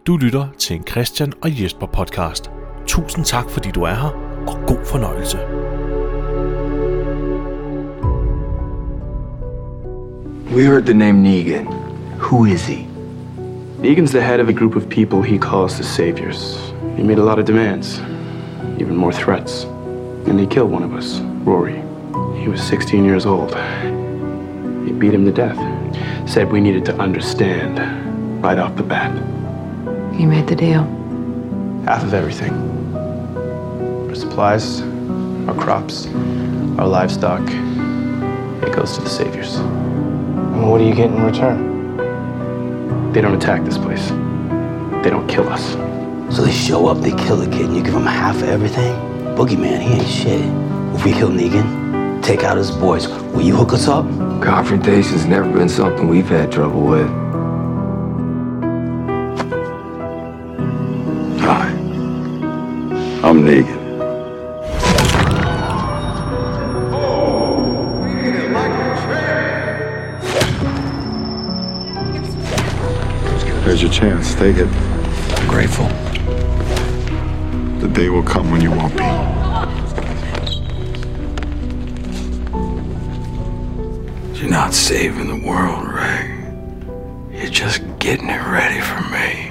Du lytter til en Christian og Jesper podcast. Tusind tak, fordi du er her, og god fornøjelse. We heard the name Negan. Who is he? Negan's the head of a group of people he calls the Saviors. He made a lot of demands, even more threats. And he killed one of us, Rory. He was 16 years old. He beat him to death. Said we needed to understand right off the bat. You made the deal. Half of everything. Our supplies, our crops, our livestock. It goes to the Saviors. And what do you get in return? They don't attack this place. They don't kill us. So they show up, they kill the kid, and you give him half of everything? Boogeyman, he ain't shit. If we kill Negan, take out his boys, will you hook us up? Confrontation's never been something we've had trouble with. Hi, I'm Negan. There's your chance. Take it. I'm grateful. The day will come when you won't be. You're not saving the world, Ray. You're just getting it ready for me.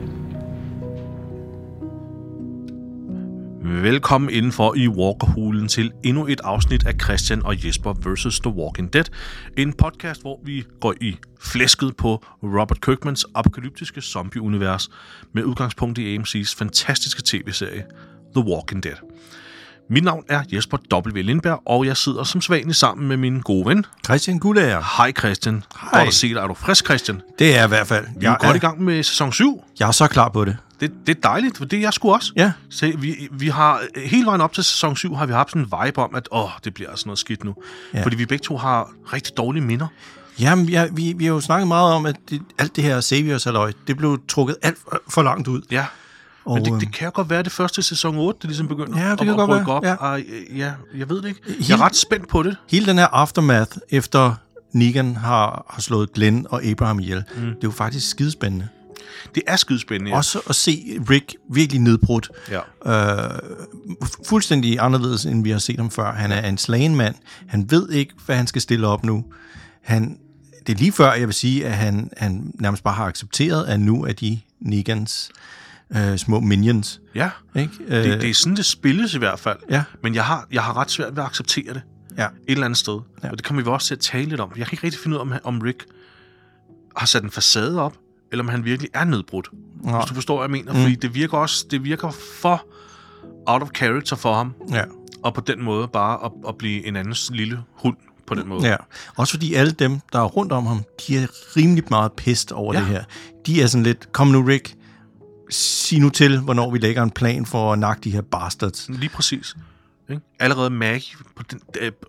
Velkommen indenfor i Walkerhulen til endnu et afsnit af Christian og Jesper vs. The Walking Dead. En podcast, hvor vi går i flæsket på Robert Kirkmans apokalyptiske zombie-univers med udgangspunkt i AMC's fantastiske tv-serie The Walking Dead. Mit navn er Jesper W. Lindberg, og jeg sidder som sædvanlig sammen med min gode ven Christian Guldager. Hej Christian. Hej. Godt at se dig. Er du frisk, Christian? Det er i hvert fald. Vi er godt i gang med sæson 7. Jeg er så klar på det. Det er dejligt, for det er jeg sgu også. Ja. Så vi har hele vejen op til sæson 7 har vi haft sådan en vibe om, at det bliver altså noget skidt nu. Ja. Fordi vi begge to har rigtig dårlige minder. Jamen, vi har jo snakket meget om, at alt det her Saviors-halløj, det blev trukket alt for langt ud. Ja, og, men det kan jo godt være det første sæson 8, det ligesom begynder ja, det kan godt være. Op. Ja. Ja, jeg ved det ikke. Jeg er ret spændt på det. Hele den her aftermath, efter Negan har slået Glenn og Abraham ihjel, det er jo faktisk skidespændende. Det er skidespændende, ja. Også at se Rick virkelig nedbrudt. Ja. Fuldstændig anderledes, end vi har set ham før. Han er en slagen mand. Han ved ikke, hvad han skal stille op nu. Det er lige før, jeg vil sige, at han nærmest bare har accepteret, at nu er de Negans små minions. Ja, ikke? Det er sådan, det spilles i hvert fald. Ja. Men jeg har ret svært ved at acceptere det. Ja. Et eller andet sted. Ja. Og det kommer vi også til at tale lidt om. Jeg kan ikke rigtig finde ud af, om Rick har sat en facade op, eller om han virkelig er nedbrudt. Ja. Hvis du forstår, hvad jeg mener. Fordi det virker for out of character for ham. Ja. Og på den måde bare at blive en andens lille hund på den måde. Ja. Også fordi alle dem, der er rundt om ham, de er rimelig meget pissed over det her. De er sådan lidt, kom nu Rick, sig nu til, hvornår vi lægger en plan for at nakke de her bastards. Lige præcis. Ikke? Allerede Maggie på den,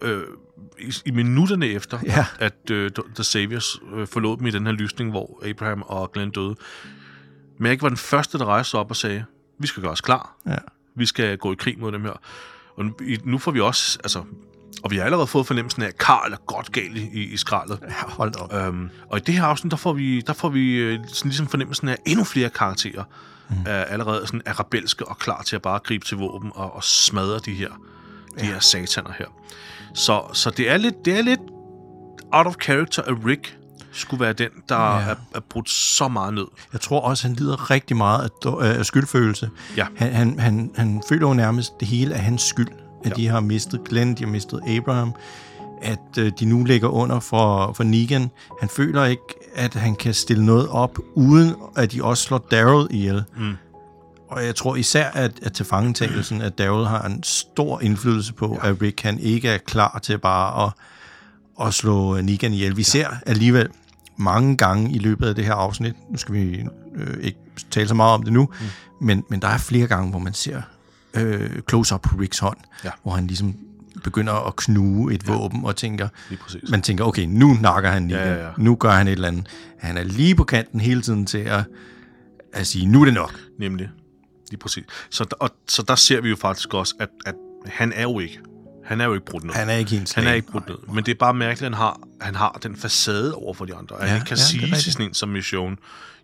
i minutterne efter, at The Saviors forlod dem i den her lysning, hvor Abraham og Glenn døde. Maggie var den første, der rejste op og sagde, vi skal gøre os klar. Ja. Vi skal gå i krig mod dem her. Og nu får vi også, og vi har allerede fået fornemmelsen af, at Karl er godt galt i skraldet. Ja, hold op. Og i det her afsnit, der får vi sådan ligesom fornemmelsen af endnu flere karakterer, allerede sådan er rebelske og klar til at bare gribe til våben og smadre de her sataner her. Så det er lidt out of character, at Rick skulle være den, der er brudt så meget ned. Jeg tror også, han lider rigtig meget af skyldfølelse. Ja. Han føler jo nærmest, det hele er hans skyld. At de har mistet Glenn, de har mistet Abraham, at de nu ligger under for Negan. Han føler ikke, at han kan stille noget op, uden at de også slår Daryl ihjel. Og jeg tror især, at tilfangetagelsen af Daryl har en stor indflydelse på, at Rick han ikke er klar til bare at slå Negan ihjel. Vi ser alligevel mange gange i løbet af det her afsnit, nu skal vi ikke tale så meget om det nu, men der er flere gange, hvor man ser close-up på Ricks hånd, hvor han ligesom begynder at knuge et våben og man tænker, okay, nu nakker han Negan, nu gør han et eller andet. Han er lige på kanten hele tiden til at sige, nu er det nok. Nemlig, lige præcis. Så der ser vi jo faktisk også, at han er jo ikke brudt ned. Han er ikke helt slagen. Han er ikke brudt ned. Men det er bare mærkeligt, at han har den facade over for de andre. Han ikke kan sige til sådan en som Mission,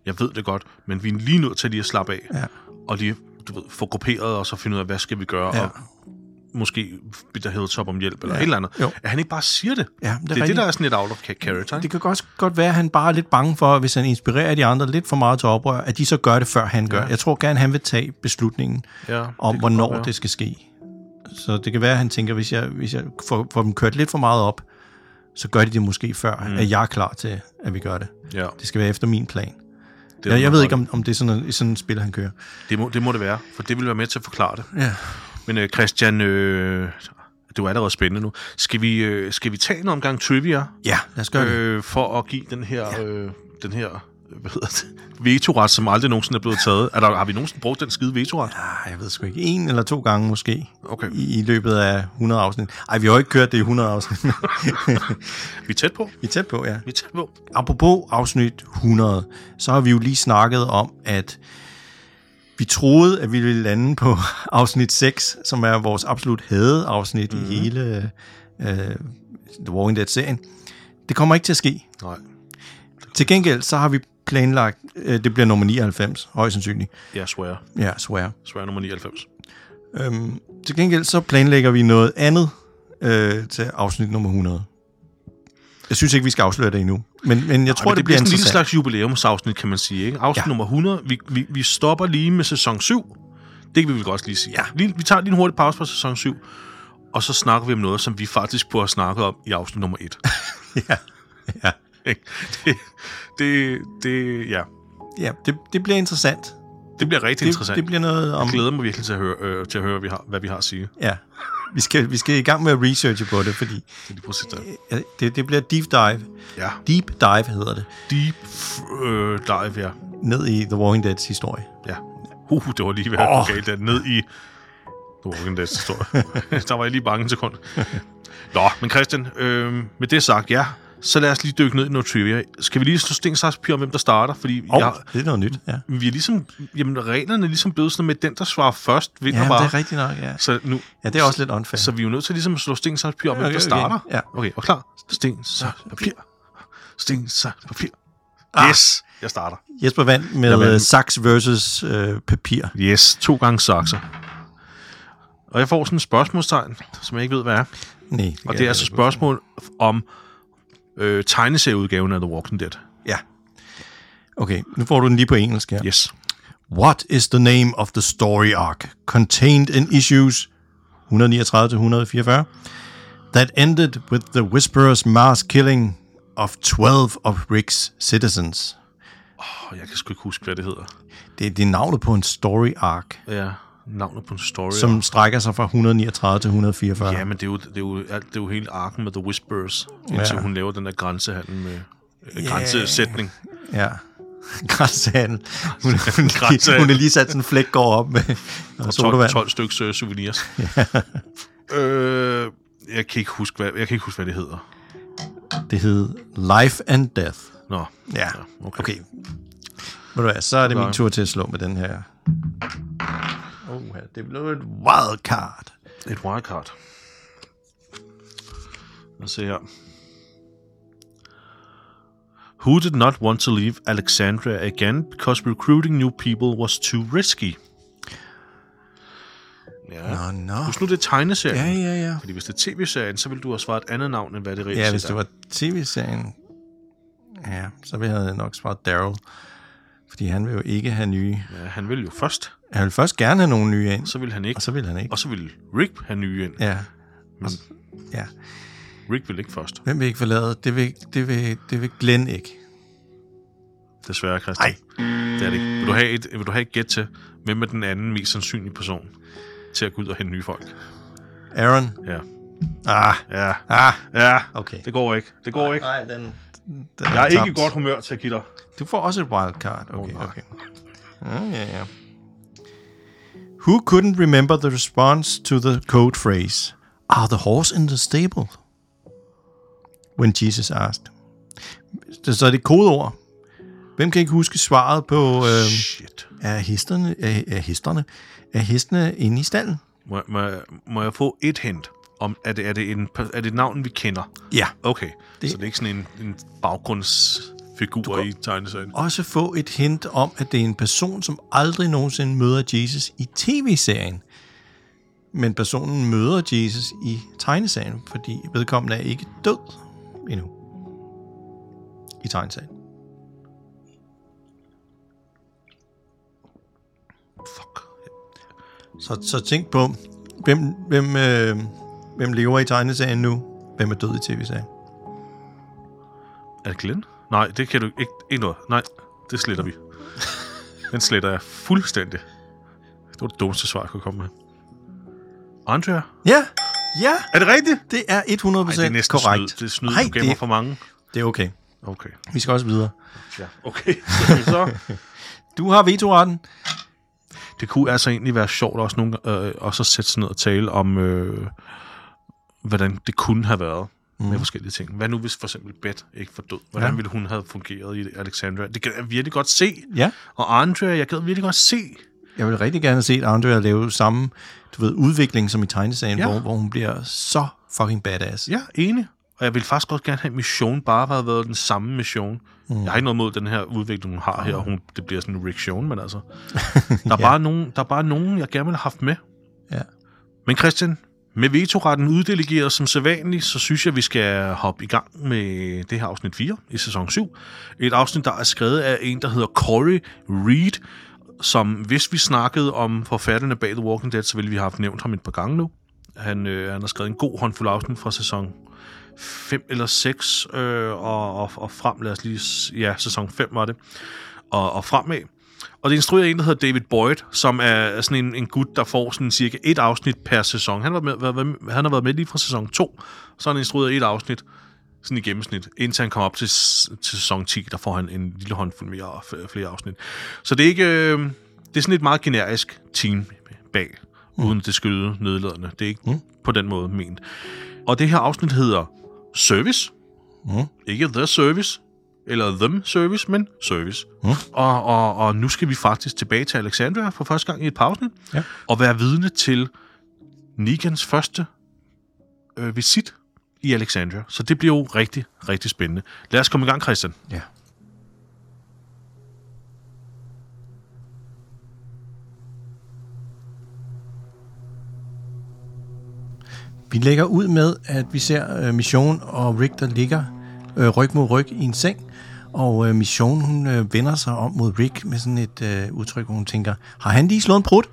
Jeg ved det godt, men vi er lige nødt til lige at slappe af. Ja. Og lige, få grupperet, og så finde ud af, hvad skal vi gøre, og måske Peter Hilltop om hjælp, eller et eller andet. Jo. At han ikke bare siger det. Ja, det er det, der er sådan lidt out of character. Det kan godt være, at han bare er lidt bange for, hvis han inspirerer de andre lidt for meget til oprør, at de så gør det, før han gør. Jeg tror gerne, han vil tage beslutningen om, hvornår det skal ske. Så det kan være, at han tænker, hvis jeg får dem kørt lidt for meget op, så gør de det måske før, at jeg er klar til, at vi gør det. Ja. Det skal være efter min plan. Jeg ved ikke, om det er sådan et spil, han kører. Det må det være, for det vil være med til at forklare det. Ja. Men Christian, det var allerede spændende nu. Skal vi tage en omgang trivia? Ja, lad os gøre det. For at give den her hvad hedder det? Vetoret, som aldrig nogensinde er blevet taget. Har vi nogensinde brugt den skide vetoret? Ja, jeg ved sgu ikke. 1 eller 2 gange måske. Okay. I løbet af 100 afsnit. Ej, vi har jo ikke kørt det i 100 afsnit. Vi er tæt på. Vi er tæt på, ja. Vi er tæt på. Apropos afsnit 100, så har vi jo lige snakket om, at vi troede, at vi ville lande på afsnit 6, som er vores absolut hadeafsnit i hele The Walking Dead-serien. Det kommer ikke til at ske. Nej. Til gengæld, så har vi planlagt, det bliver nummer 99, højst sandsynligt. Ja, Swear. Ja, Swear. Swear nummer 99. Til gengæld, så planlægger vi noget andet til afsnit nummer 100. Jeg synes ikke, vi skal afsløre det endnu. Men jeg tror, det bliver sådan en lille interessant. slags jubilæumsafsnit, kan man sige. Ikke? Afsnit nummer 100. Vi stopper lige med sæson 7. Det kan vi vel godt lige sige. Ja. Vi tager lige en hurtig pause på sæson 7, og så snakker vi om noget, som vi faktisk burde have snakket om i afsnit nummer 1. Ja. Ja. Ja, det bliver interessant. Det bliver rigtig interessant. Det bliver noget om... Jeg glæder mig virkelig til at høre, hvad vi har at sige. Ja. Vi skal i gang med at researche på det, fordi det bliver deep dive. Ja. Deep dive hedder det. Deep dive, ja. Ned i The Walking Dead's historie. Ja. Det var lige ved at gå galt der. Ned i The Walking Dead's historie. Der var jeg lige bange en sekund. Nå, men Christian, med det sagt, ja, så lad os lige dykke ned i noget trivia. Skal vi lige slå sten, saks, papir om, hvem der starter? Fordi det er noget nyt, ja. Vi er ligesom, reglerne er ligesom blevet sådan med, den, der svarer først, vinder bare. bare. Ja, det er rigtigt nok, ja. Så nu, det er også lidt unfair. Så vi er jo nødt til ligesom at slå sten, saks, papir om, hvem der starter. Ja. Okay, og klar? Sten, saks, papir. Sten, saks, papir. Yes, jeg starter. Jesper vandt med saks versus papir. Yes, 2 gange sakser. Og jeg får sådan et spørgsmålstegn, som jeg ikke ved, hvad er. Nej. Og det er altså spørgsmål om tegneserieudgaven af The Walking Dead. Ja. Okay, nu får du den lige på engelsk her. Yes. What is the name of the story arc contained in issues 139-144 that ended with the Whisperer's mass killing of 12 of Rick's citizens? Jeg kan sgu ikke huske, hvad det hedder. Det er navnet på en story arc. Ja, navnet på en story som strækker sig fra 139 til 144. Ja, men det er jo hele arken med The Whisperers, indtil hun laver den der grænsehandel med grænsesætning. Ja, grænsehandel. Hun er lige sat sådan en flæk går op med og 12 stykker souvenirs. Jeg kan ikke huske, hvad det hedder. Det hed Life and Death. Nå. Ja, okay. Ved du hvad, så er det min tur til at slå med den her. Det blev et wildcard. Et wildcard. Lad os se her. Who did not want to leave Alexandria again because recruiting new people was too risky? Ja. Husk nu, det er tegneserien. Ja. Fordi hvis det er tv-serien, så vil du have svaret et andet navn, end hvad det reelt er. Ja, hvis det var tv-serien, så ville jeg nok svaret Daryl. Fordi han vil jo ikke have nye... Ja, han vil jo først. Han vil først gerne have nogle nye ind. Så vil han ikke. Og så vil han ikke. Og så vil Rick have nye ind. Ja. Men Rick vil ikke først. Hvem vil ikke forlade? Det vil Glenn ikke. Desværre, Christian. Det er det ikke. Vil du have et gæt til, hvem er den anden mest sandsynlige person til at gå ud og hente nye folk? Aaron? Ja. Ja. Okay. Det går ikke. Nej, den jeg er ikke i godt humør til at give dig. Du får også et wildcard. Okay. Ja. Who couldn't remember the response to the code phrase, "Are the horse in the stable?" When Jesus asked. Så er det kodeord. Hvem kan ikke huske svaret på, er hestene inde i stallen? Må jeg få et hint? Er det et navn, vi kender? Ja. Okay, så det er ikke sådan en baggrunds figurer i tegneserien. Også få et hint om, at det er en person, som aldrig nogensinde møder Jesus i tv-serien. Men personen møder Jesus i tegneserien, fordi vedkommende er ikke død endnu i tegneserien. Fuck. Så tænk på, hvem lever i tegneserien nu? Hvem er død i tv-serien? Er det Glenn? Nej, det kan du ikke noget. Nej, det sletter vi. Den sletter jeg fuldstændig. Det var det dummeste svar, jeg kunne komme med. Andrea? Ja! Er det rigtigt? Det er 100% det er næsten korrekt. Det er snyd, du gemmer for mange. Det er okay. Okay. Vi skal også videre. Ja, okay. Så. Du har vetoretten. Det kunne altså egentlig være sjovt også at sætte sig ned og tale om, hvordan det kunne have været med forskellige ting. Hvad nu hvis for eksempel Beth ikke var død? Hvordan ville hun have fungeret i Alexandria? Det kan jeg virkelig godt se. Ja. Og Andrea, jeg kan virkelig godt se. Jeg vil rigtig gerne se Andrea lave samme udvikling som i tegneserien, hvor hun bliver så fucking badass. Ja, enig. Og jeg vil faktisk godt gerne have Mission bare have været den samme mission. Jeg har ikke noget mod den her udvikling, hun har her. Det bliver sådan en Rick Sion, men altså... Der er bare nogen, jeg gerne vil have haft med. Ja. Men Christian, med vetoretten uddelegeret som sædvanligt, så synes jeg, vi skal hoppe i gang med det her afsnit 4 i sæson 7. Et afsnit, der er skrevet af en, der hedder Corey Reed, som hvis vi snakkede om forfatterne bag The Walking Dead, så ville vi have haft nævnt ham et par gange nu. Han har skrevet en god håndfuld afsnit fra sæson 5 eller 6, og frem, lad os lige... Ja, sæson 5 var det. Og fremad. Og det er instrueret af en, der hedder David Boyd, som er sådan en gut, der får sådan cirka et afsnit per sæson. Han har været med lige fra sæson 2, så har han instrueret et afsnit, sådan i gennemsnit, indtil han kommer op til sæson 10, der får han en lille håndfuld mere og flere afsnit. Så det er ikke... det er sådan et meget generisk team bag, uden det skyde nedladende. Det er ikke på den måde ment. Og det her afsnit hedder Service. Ikke The Service, eller Them Service, men Service. Og nu skal vi faktisk tilbage til Alexandria for første gang i et par afsnit, og være vidne til Negans første visit i Alexandria. Så det bliver jo rigtig, rigtig spændende. Lad os komme i gang, Christian. Ja. Vi lægger ud med, at vi ser Mission og Rick, der ligger ryg mod ryg i en seng. Og Mission, hun vender sig om mod Rick med sådan et udtryk, hvor hun tænker, har han lige slået en prut?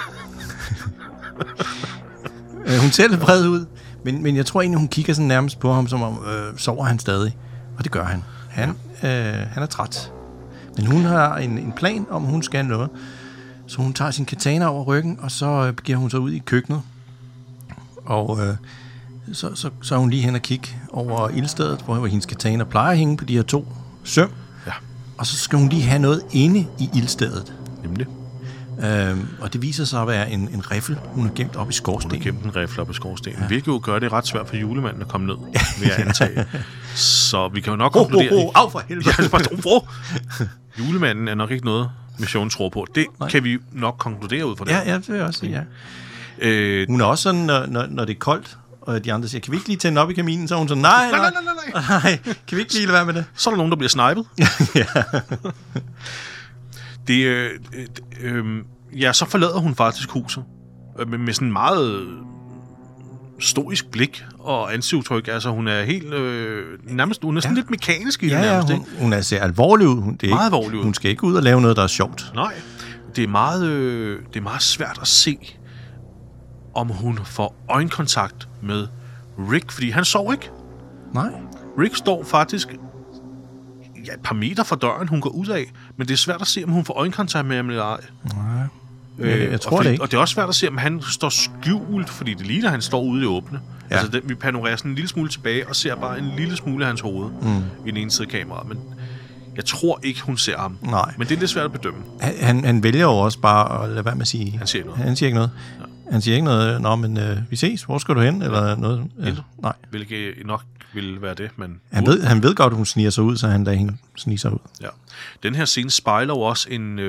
Hun ser lidt vred ud, men jeg tror egentlig, hun kigger sådan nærmest på ham, som om sover han stadig. Og det gør han. Han er træt. Men hun har en plan om, hun skal noget. Så hun tager sin katana over ryggen, og så begiver hun sig ud i køkkenet. Og så er hun lige hen og kigge over ildstedet, hvor hendes katana plejer at hænge på de her 2 søm. Ja. Og så skal hun lige have noget inde i ildstedet. Nemlig. Og det viser sig at være en riffel, hun har gemt op i skorstenen. Hun har gemt en riffel op i skorstenen. Hvilket jo gør det ret svært for julemanden at komme ned, vil jeg antage. Så vi kan jo nok konkludere... Af for helvede! Julemanden er nok ikke noget, Mission tror på. Det kan vi nok konkludere ud fra det. Ja, det vil jeg også sige, ja. Hun er også sådan, når det er koldt, og de andre siger, kan vi ikke lige tænde op i kaminen? Så er hun sådan, nej, kan vi ikke lige lade være med det? Så er der nogen, der bliver snipet. Ja. Så forlader hun faktisk huset med sådan meget stoisk blik og ansigtsudtryk. Altså, hun er helt nærmest, hun er sådan lidt mekanisk i det nærmest. Hun ser alvorlig ud. Meget alvorlig ud. Hun skal ikke ud og lave noget, der er sjovt. Nej, det er meget svært at se, om hun får øjenkontakt med Rick, fordi han sover ikke. Nej. Rick står faktisk et par meter fra døren, hun går ud af, men det er svært at se, om hun får øjenkontakt med ham eller ej. Nej, jeg tror det ikke. Og det er også svært at se, om han står skjult, fordi det ligner, at han står ude i åbne. Ja. Altså, vi panorerer sådan en lille smule tilbage og ser bare en lille smule af hans hoved i den ene side af kameraet, men jeg tror ikke, hun ser ham. Nej. Men det er lidt svært at bedømme. Han vælger jo også bare at lade være med at sige... Han siger noget. Han siger ikke noget. Ja. Han siger ikke noget, nå, men vi ses, hvor skal du hen, eller noget? Nej. Hvilket nok vil være det, men... Han ved godt, at hun sniger sig ud, så han lader hende snige sig ud. Ja. Den her scene spejler jo også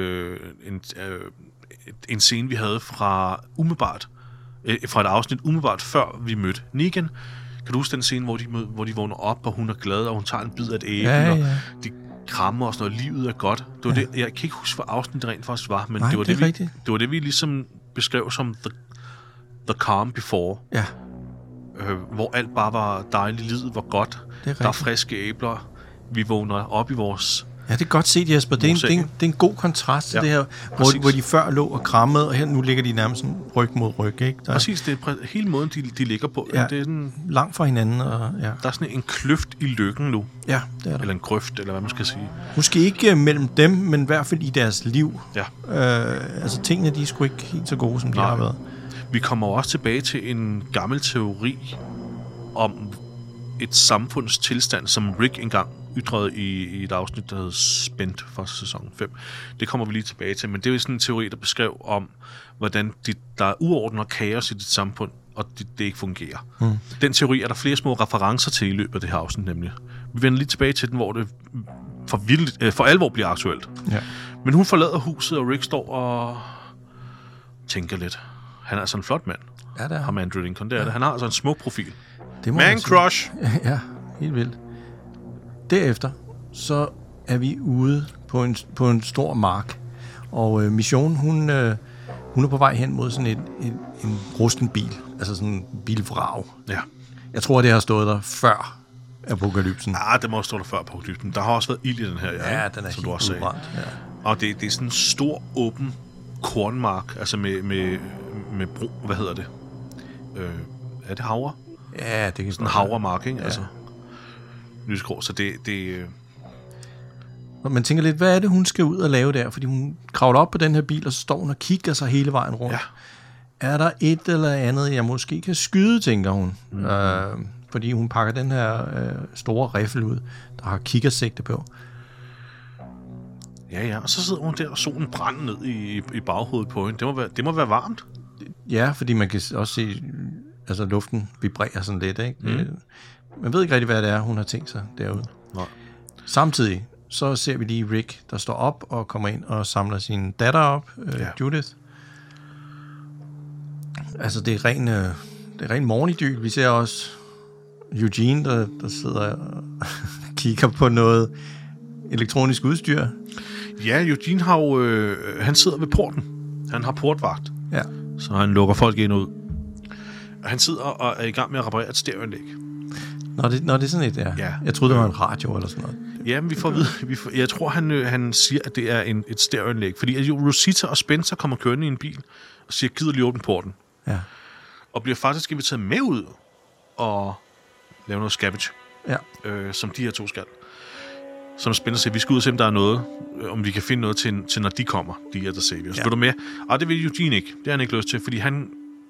en scene, vi havde fra et afsnit umiddelbart før vi mødte Negan. Kan du huske den scene, hvor de vågner op, og hun er glad, og hun tager en bid af et æble, og kramme og sådan noget. Livet er godt. Det var det, jeg kan ikke huske, hvad afsnit det rent faktisk var, men Nej, det var det det, vi ligesom beskrev som the calm before. Ja. Hvor alt bare var dejligt, livet var godt. Der er friske æbler. Vi vågner op i vores... Ja, det er godt set, Jesper. Det er en god kontrast til det her, hvor de før lå og krammede, og her nu ligger de nærmest sådan ryg mod ryg, ikke? Præcis, det er hele måden, de ligger på. Ja, det er sådan, langt fra hinanden. Og, ja. Der er sådan en kløft i lykken nu. Ja, det er der. Eller en grøft, eller hvad man skal sige. Måske ikke mellem dem, men i hvert fald i deres liv. Ja. Altså, tingene, de er sgu ikke helt så gode, som de har været. Vi kommer også tilbage til en gammel teori om et samfunds tilstand, som Rick engang ytrede i et afsnit, der hedder Spent fra sæson 5. Det kommer vi lige tilbage til, men det er jo sådan en teori, der beskrev om, hvordan der er uorden og kaos i dit samfund, og det ikke fungerer. Den teori er der flere små referencer til i løbet af det her afsnit, nemlig. Vi vender lige tilbage til den, hvor det for alvor bliver aktuelt. Ja. Men hun forlader huset, og Rick står og tænker lidt. Han er altså en flot mand. Ja, det er ham. Andrew Lincoln, det er det. Han har altså en smuk profil. Man crush! Ja, helt vildt. Derefter, så er vi ude på en stor mark. Og Mission, hun er på vej hen mod sådan en rusten bil. Altså sådan en bilvrag. Ja. Jeg tror, det har stået der før apokalypsen. Det må have stået der før apokalypsen. Der har også været ild i den her, ja den er helt udbrændt. Ja. Og det er sådan en stor, åben kornmark, altså med bro, hvad hedder det? Er det havre? Ja, det kan sådan en havremark, ikke? Ja. Altså, lysgrå, så det man tænker lidt, hvad er det, hun skal ud og lave der? Fordi hun kravler op på den her bil, og så står hun og kigger sig hele vejen rundt. Ja. Er der et eller andet, jeg måske kan skyde, tænker hun. Fordi hun pakker den her store riffel ud, der har kikkersigte på. Ja, og så sidder hun der, og solen brænder ned i baghovedet på hende. Det må være varmt. Ja, fordi man kan også se, altså luften vibrerer sådan lidt, ikke? Man ved ikke rigtig, hvad det er, hun har tænkt sig derude. Nej. Samtidig, så ser vi lige Rick, der står op og kommer ind og samler sin datter op, Judith. Altså, det er ren morgenidyl. Vi ser også Eugene, der sidder og kigger på noget elektronisk udstyr. Ja, Eugene har jo, han sidder ved porten. Han har portvagt. Ja. Så han lukker folk ind ud. Og han sidder og er i gang med at reparere et stereoanlæg. Når det er sådan et, ja. Jeg troede, det var en radio eller sådan noget. Ja, men vi får at vide. Jeg tror, han siger, at det er et stereoanlæg. Fordi Rosita og Spencer kommer kørende i en bil og siger, gider lige åbne porten. Ja. Og bliver faktisk inviteret med ud og lave noget scavenge. Ja. Som de her to skal. Som Spencer siger, vi skal ud og se, om der er noget, om vi kan finde noget til når de kommer, de her, der Saviors. Ja. Vil du med? Og det vil Eugene ikke. Det har han ikke lyst til, fordi han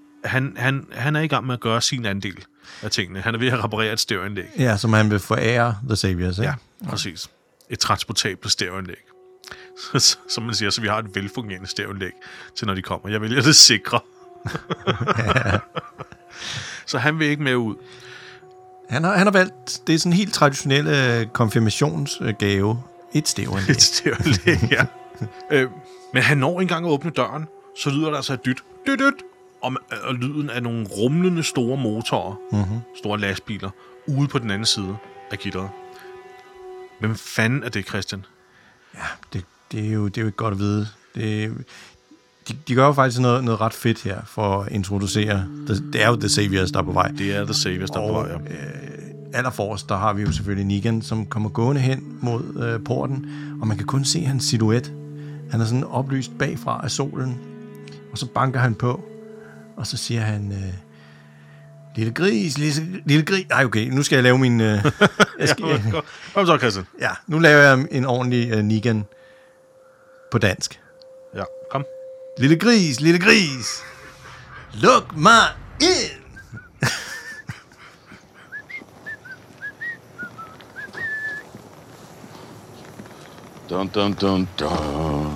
er i gang med at gøre sin andel af tingene. Han er ved at reparere et stereoanlæg. Ja, som han vil forære The Saviors, ikke? Ja, præcis. Et transportabelt stereoanlæg. Som man siger, så vi har et velfungerende stereoanlæg til, når de kommer. Jeg vælger det sikre. Ja. Så han vil ikke med ud. Han har valgt, det er sådan en helt traditionel konfirmationsgave. Et stereoanlæg. Et stereoanlæg, ja. Men han når ikke engang at åbne døren, så lyder der altså et dyt. Og lyden af nogle rumlende store motorer, store lastbiler, ude på den anden side af gitteret. Hvem fanden er det, Christian? Ja, det er jo ikke godt at vide. De gør jo faktisk noget ret fedt her for at introducere. Det er jo The Saviors, der er på vej. Det er The Saviors, der er på vej, ja. Allerforrest, der har vi jo selvfølgelig Negan, som kommer gående hen mod porten, og man kan kun se hans silhuet. Han er sådan oplyst bagfra af solen, og så banker han på, og så siger han, lille gris. Ej, okay, nu skal jeg lave min... Kom så, Christian. Ja, nu laver jeg en ordentlig Negan på dansk. Ja, kom. Lille gris, luk mig ind! Dun, dun, dun, dun.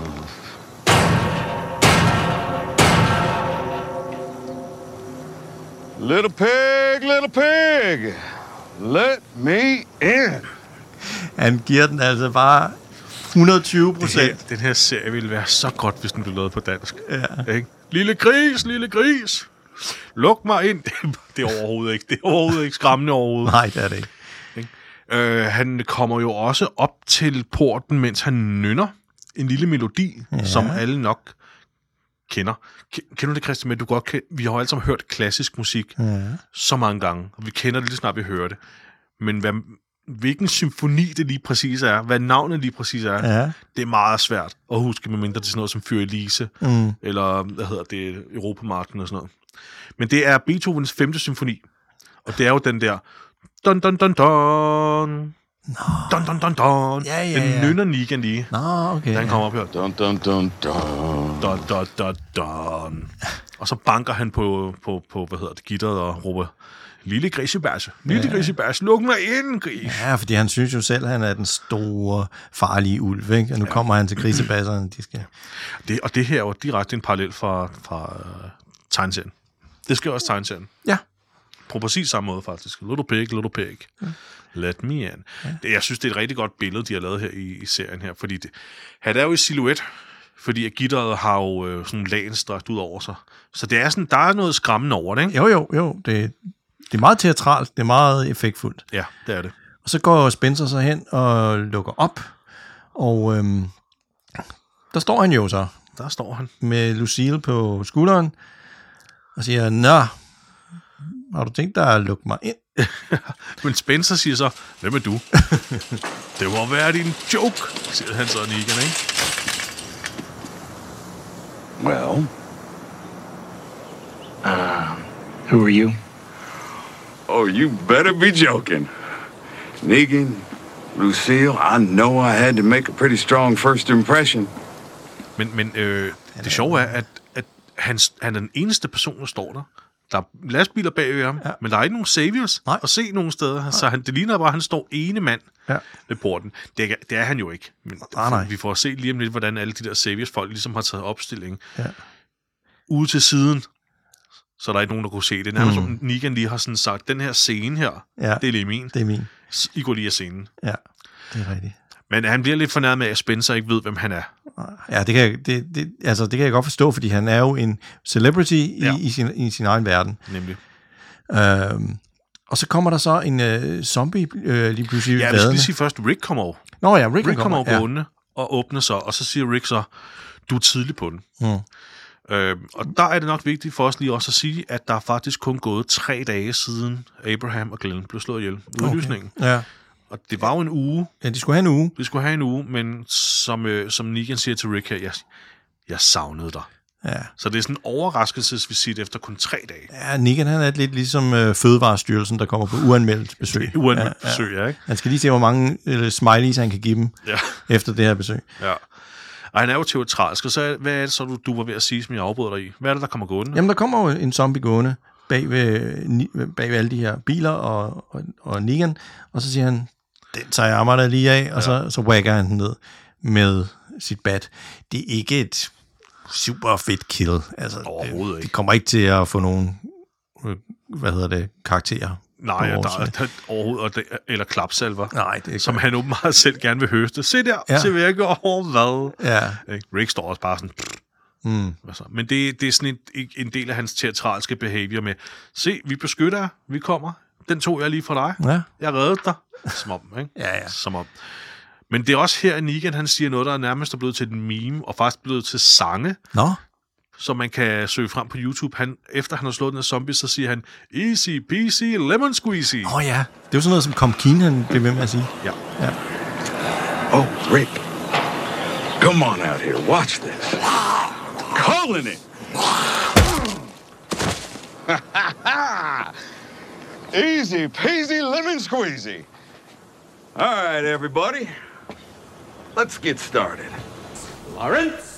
Little pig, let me in. Han giver den altså bare 120%. Den her serie ville være så godt, hvis den blev lavet på dansk. Ja. Ikke? Lille gris, luk mig ind. Det er overhovedet ikke skræmmende overhovedet. Nej, det er det ikke. Han kommer jo også op til porten, mens han nynner en lille melodi, som alle nok kender. Kender du det, Christian, med du godt vi har jo alle sammen hørt klassisk musik så mange gange, og vi kender det lige snart, vi hører det. Men hvilken symfoni det lige præcis er, hvad navnet lige præcis er, det er meget svært at huske, medmindre det er sådan noget som Fyr Elise, eller hvad hedder det, Europamarken og sådan noget. Men det er Beethovens 5. symfoni, og det er jo den der dun dun dun dun. Dun, dun, dun, dun. Den nynner Negan lige. Okay. Da han kommer op her. Dun, dun, dun, dun. Dun, dun, dun, dun. Og så banker han på hvad hedder det, gitteret og råber, lille grisebærse, luk mig ind, gris. Ja, fordi han synes jo selv, at han er den store, farlige ulv, ikke? Og nu kommer han til grisebasserne, de skal... Og det her er jo direkte en parallel fra tegneserien. Det skal også tegneserien. Ja. På præcis samme måde, faktisk. Little pig. Let me in. Ja. Jeg synes, det er et rigtig godt billede, de har lavet her i serien her, fordi han er jo i silhuet, fordi gitteret har jo sådan lagen strakt ud over sig. Så det er sådan, der er noget skræmmende over det, ikke? Jo. Det er meget teatralt, det er meget effektfuldt. Ja, det er det. Og så går Spencer så hen og lukker op, og der står han jo så. Der står han. Med Lucille på skulderen, og siger, nå, har du tænkt dig at lukke mig ind? Men Spencer siger så, hvem er du? Det må være din joke, siger han så Negan, ikke? Well, Who are you? oh, you better be joking. Negan, Lucille, I know I had to make a pretty strong first impression. Men det sjove er, at han er den eneste person, der står der. Der er lastbiler bagved ham, men der er ikke nogen saviors at se nogen steder. Så det ligner bare, at han står ene mand ved porten. Det er han jo ikke. Men vi får se lige om lidt, hvordan alle de der saviors-folk ligesom har taget opstilling. Ude til siden, så der er ikke nogen, der kunne se det. Nærmest som Negan lige har sådan sagt, den her scene her, det er lige min. Det er min. I går lige af scenen. Ja, det er rigtigt. Men han bliver lidt fornærmet med, at Spencer ikke ved, hvem han er. Ja, det kan jeg godt forstå, fordi han er jo en celebrity i sin egen verden. Nemlig. Og så kommer der så en zombie lige pludselig. Ja, vi skal lige sige først, Rick kommer over. Nå ja, Rick kommer over gående og åbner sig, og så siger Rick så, du er tidlig på den. Og der er det nok vigtigt for os lige også at sige, at der er faktisk kun gået 3 dage siden Abraham og Glenn blev slået ihjel. Udlysningen. Ja. Og det var jo en uge. Ja, de skulle have en uge. Men som Negan siger til Rick her, jeg savnede dig. Ja. Så det er sådan en overraskelsesvisit efter kun 3 dage. Ja, Negan han er lidt ligesom Fødevarestyrelsen, der kommer på uanmeldt besøg. Uanmeldt besøg, ja, ikke? Han skal lige se, hvor mange smileys han kan give dem efter det her besøg. Ja. Og han er jo teatralsk, og så hvad er det så, du var ved at sige, som jeg afbryder dig i? Hvad er det, der kommer gående? Jamen, der kommer jo en zombie gående bag ved alle de her biler og Negan, og så siger han, den tager jeg mig da lige af, og så whacker han den ned med sit bat. Det er ikke et super fedt kill. Altså, overhovedet ikke. Det kommer ikke til at få nogen, karakterer. Nej, der overhovedet, eller klapsalver. Nej, det er som han åbenbart selv gerne vil høste. Se der, se hvad jeg gør over hvad. Ja. Rick står også bare sådan... Men det er sådan en del af hans teatralske behavior med, se, vi beskytter jer, vi kommer, den tog jeg lige fra dig, jeg reddede dig. Som om, ikke? Ja. Som om. Men det er også her, at Negan, han siger noget, der er nærmest blevet til en meme, og faktisk blevet til sange, som man kan søge frem på YouTube. Efter han har slået den af zombie, så siger han, easy peasy lemon squeezy. Ja, det er jo sådan noget, som Tom Keen, han blev ved med at sige. Ja. Oh, Rick, come on out here, watch this. Calling it. Easy peasy lemon squeezy. All right, everybody. Let's get started. Lawrence?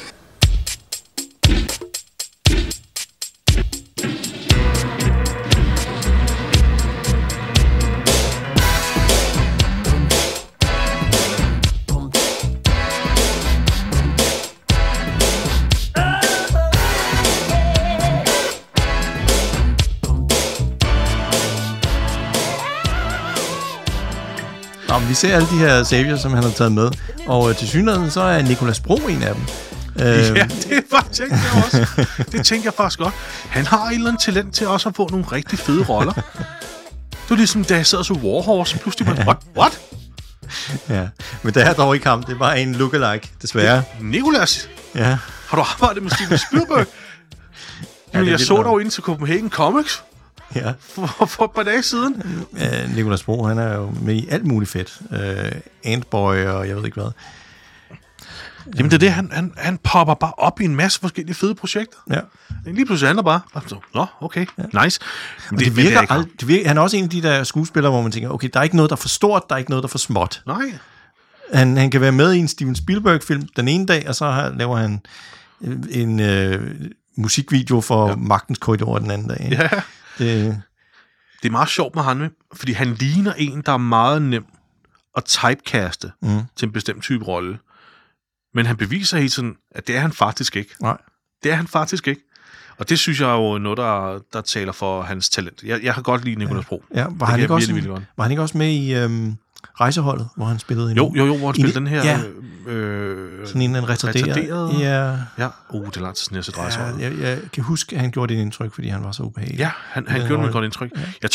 Vi ser alle de her saviors, som han har taget med, og til synligheden så er Nicolas Bro en af dem. Ja, det tænkte jeg også. Det tænker jeg faktisk godt. Han har et eller andet talent til også at få nogle rigtig fede roller. Det var ligesom, da jeg sad og så Warhorse, pludselig var what? Ja, men det er dog ikke ham. Det er bare en lookalike, desværre. Nicolas, Ja. har du arbejdet med Steven Spielberg? Jamen, jeg så dog ind til Copenhagen Comics Ja. for et par dage siden. Nicolas Bro, han er jo med i alt muligt fedt. Antboy og jeg ved ikke hvad. Jamen, det er det, han popper bare op i en masse forskellige fede projekter. Ja. Lige pludselig handler bare. Nå, okay, nice. Men Det virker, han er også en af de der skuespillere, hvor man tænker, okay, der er ikke noget, der er for stort, der er ikke noget, der er for småt. Nej. Han kan være med i en Steven Spielberg-film den ene dag, og så laver han en musikvideo for Magtens Korridor den anden dag. Ja. Det er meget sjovt med ham, fordi han ligner en, der er meget nem at typecaste til en bestemt type rolle. Men han beviser hele tiden, at det er han faktisk ikke. Nej. Det er han faktisk ikke. Og det synes jeg er jo noget, der taler for hans talent. Jeg kan godt lide Nicolas Bro. Ja, var han ikke også med i Rejseholdet, hvor han spillede en... Jo, hvor han spillede den her... Ja. Sådan en retarderet... Ja. Ja, det er lang tid siden, jeg har set Rejseholdet. Jeg kan huske, at han gjorde det indtryk, fordi han var så ubehagelig. Ja, han gjorde det et godt indtryk. Ja. Jeg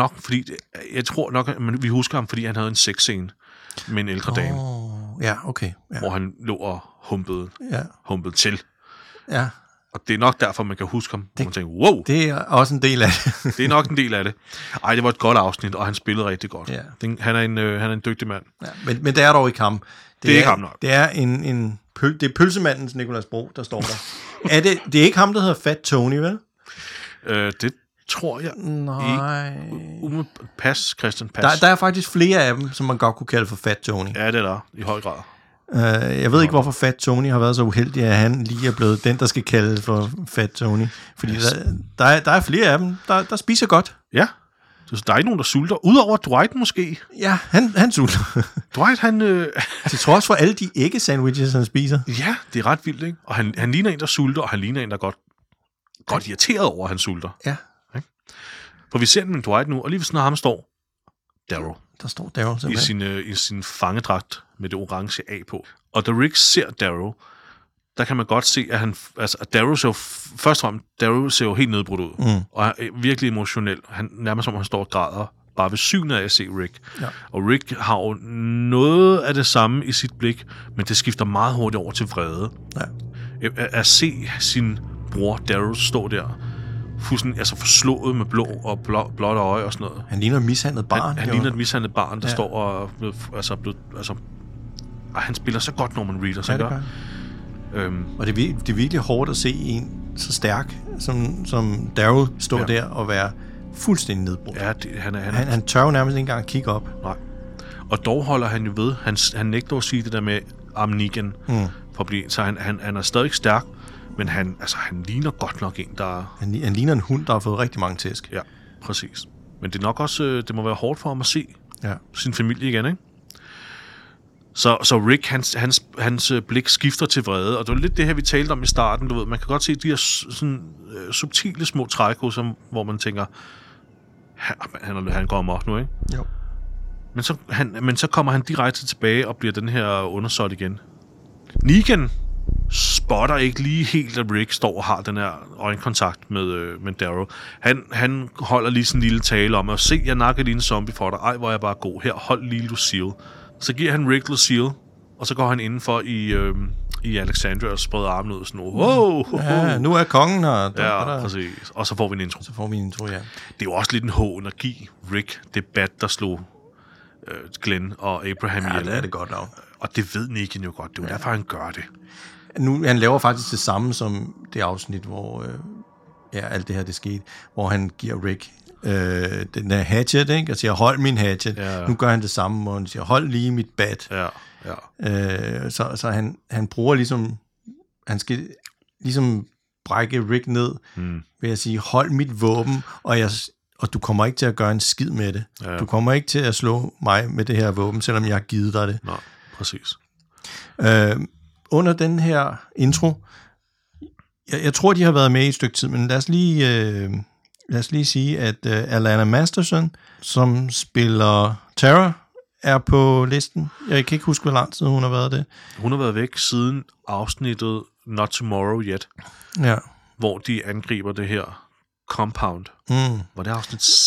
tror nok, at vi husker ham, fordi han havde en sexscene med en ældre dame. Ja, okay. Ja. Hvor han lå og humpede til. Ja. Og det er nok derfor, man kan huske ham. Man tænker, wow. Det er også en del af det. Det er nok en del af det. Ej, det var et godt afsnit, og han spillede rigtig godt. Ja. Han er en dygtig mand. Ja, men det er dog ikke ham. Det er ikke ham nok. Det er det er pølsemandens Nicolas Bro, der står der. Det er ikke ham, der hedder Fat Tony, vel? Det tror jeg ikke. Pas, Christian, pas. Der er faktisk flere af dem, som man godt kunne kalde for Fat Tony. Ja, det er der, i høj grad. Jeg ved ikke, hvorfor Fat Tony har været så uheldig, at han lige er blevet den, der skal kaldes for Fat Tony. Fordi der er flere af dem, der spiser godt. Ja, så der er ikke nogen, der sulter. Udover Dwight måske. Ja, han sulter. Dwight, han... Til trods for alle de æggesandwiches, han spiser. Ja, det er ret vildt, ikke? Og han ligner en, der sulter, og han ligner en, der er godt irriteret over, at han sulter. Ja. Okay? For vi ser den med Dwight nu, og lige ved sådan, ham står Darrow. Der står Darrow simpelthen. I sin fangedragt med det orange A på. Og da Rick ser Darrow, der kan man godt se, at Darrow ser jo, først og fremmest, Darrow ser jo helt nedbrudt ud, og er virkelig emotionel. Han nærmest som han står og græder, bare ved synet af at se Rick. Ja. Og Rick har jo noget af det samme i sit blik, men det skifter meget hurtigt over til vrede. Ja. At se sin bror Darrow stå der, fuldstændig forslået med blåt øje og sådan noget. Han ligner et mishandlet barn. Han ligner et mishandlet barn, der står og han spiller så godt, Norman Reedus. Ja, det gør. Og det er virkelig hårdt at se en så stærk, som Darrow stå der og være fuldstændig nedbrudt. Ja, han tør jo nærmest ikke engang kigge op. Nej. Og dog holder han jo ved. Han nægter at sige det der med Negan. Så han er stadig stærk, men han ligner godt nok en, der... Han ligner en hund, der har fået rigtig mange tæsk. Ja, præcis. Men det er nok også... Det må være hårdt for ham at se sin familie igen, ikke? Så Rick, hans blik skifter til vrede, og det var lidt det her, vi talte om i starten, du ved. Man kan godt se de her sådan, subtile små træk, hvor man tænker, han går amok nu, ikke? Jo. Men så kommer han direkte tilbage og bliver den her undersåt igen. Negan spotter ikke lige helt, at Rick står og har den her øjenkontakt med Darrow. Han holder lige sådan en lille tale om, at se, jeg nakker lige en zombie for dig. Ej, hvor er jeg bare god. Her, hold lige Lucille. Så giver han Rick Lucille, og så går han indenfor i Alexandria og spreder armen ud sådan noget. Ja, nu er kongen her. Ja, præcis. Og så får vi en intro. Ja. Det er jo også lidt en hån at give Rick det bat, der slog Glenn og Abraham ihjel. Ja, det er det godt nok. Og det ved Negan jo godt. Det er jo derfor, han gør det. Nu, han laver faktisk det samme som det afsnit, hvor alt det her det skete, hvor han giver Rick den der hatchet, ikke? Og siger, hold min hatchet. Ja. Nu gør han det samme, hvor han siger, hold lige mit bat. Ja. Så han bruger ligesom, han skal ligesom brække Rick ned ved at sige, hold mit våben, og du kommer ikke til at gøre en skid med det. Ja. Du kommer ikke til at slå mig med det her våben, selvom jeg har givet dig det. Nej, præcis. Under den her intro, jeg tror, de har været med i et stykke tid, men lad os lige sige, at Alana Masterson, som spiller Tara, er på listen. Jeg kan ikke huske, hvor lang tid hun har været det. Hun har været væk siden afsnittet Not Tomorrow Yet, ja. Hvor de angriber det her compound. Var det afsnit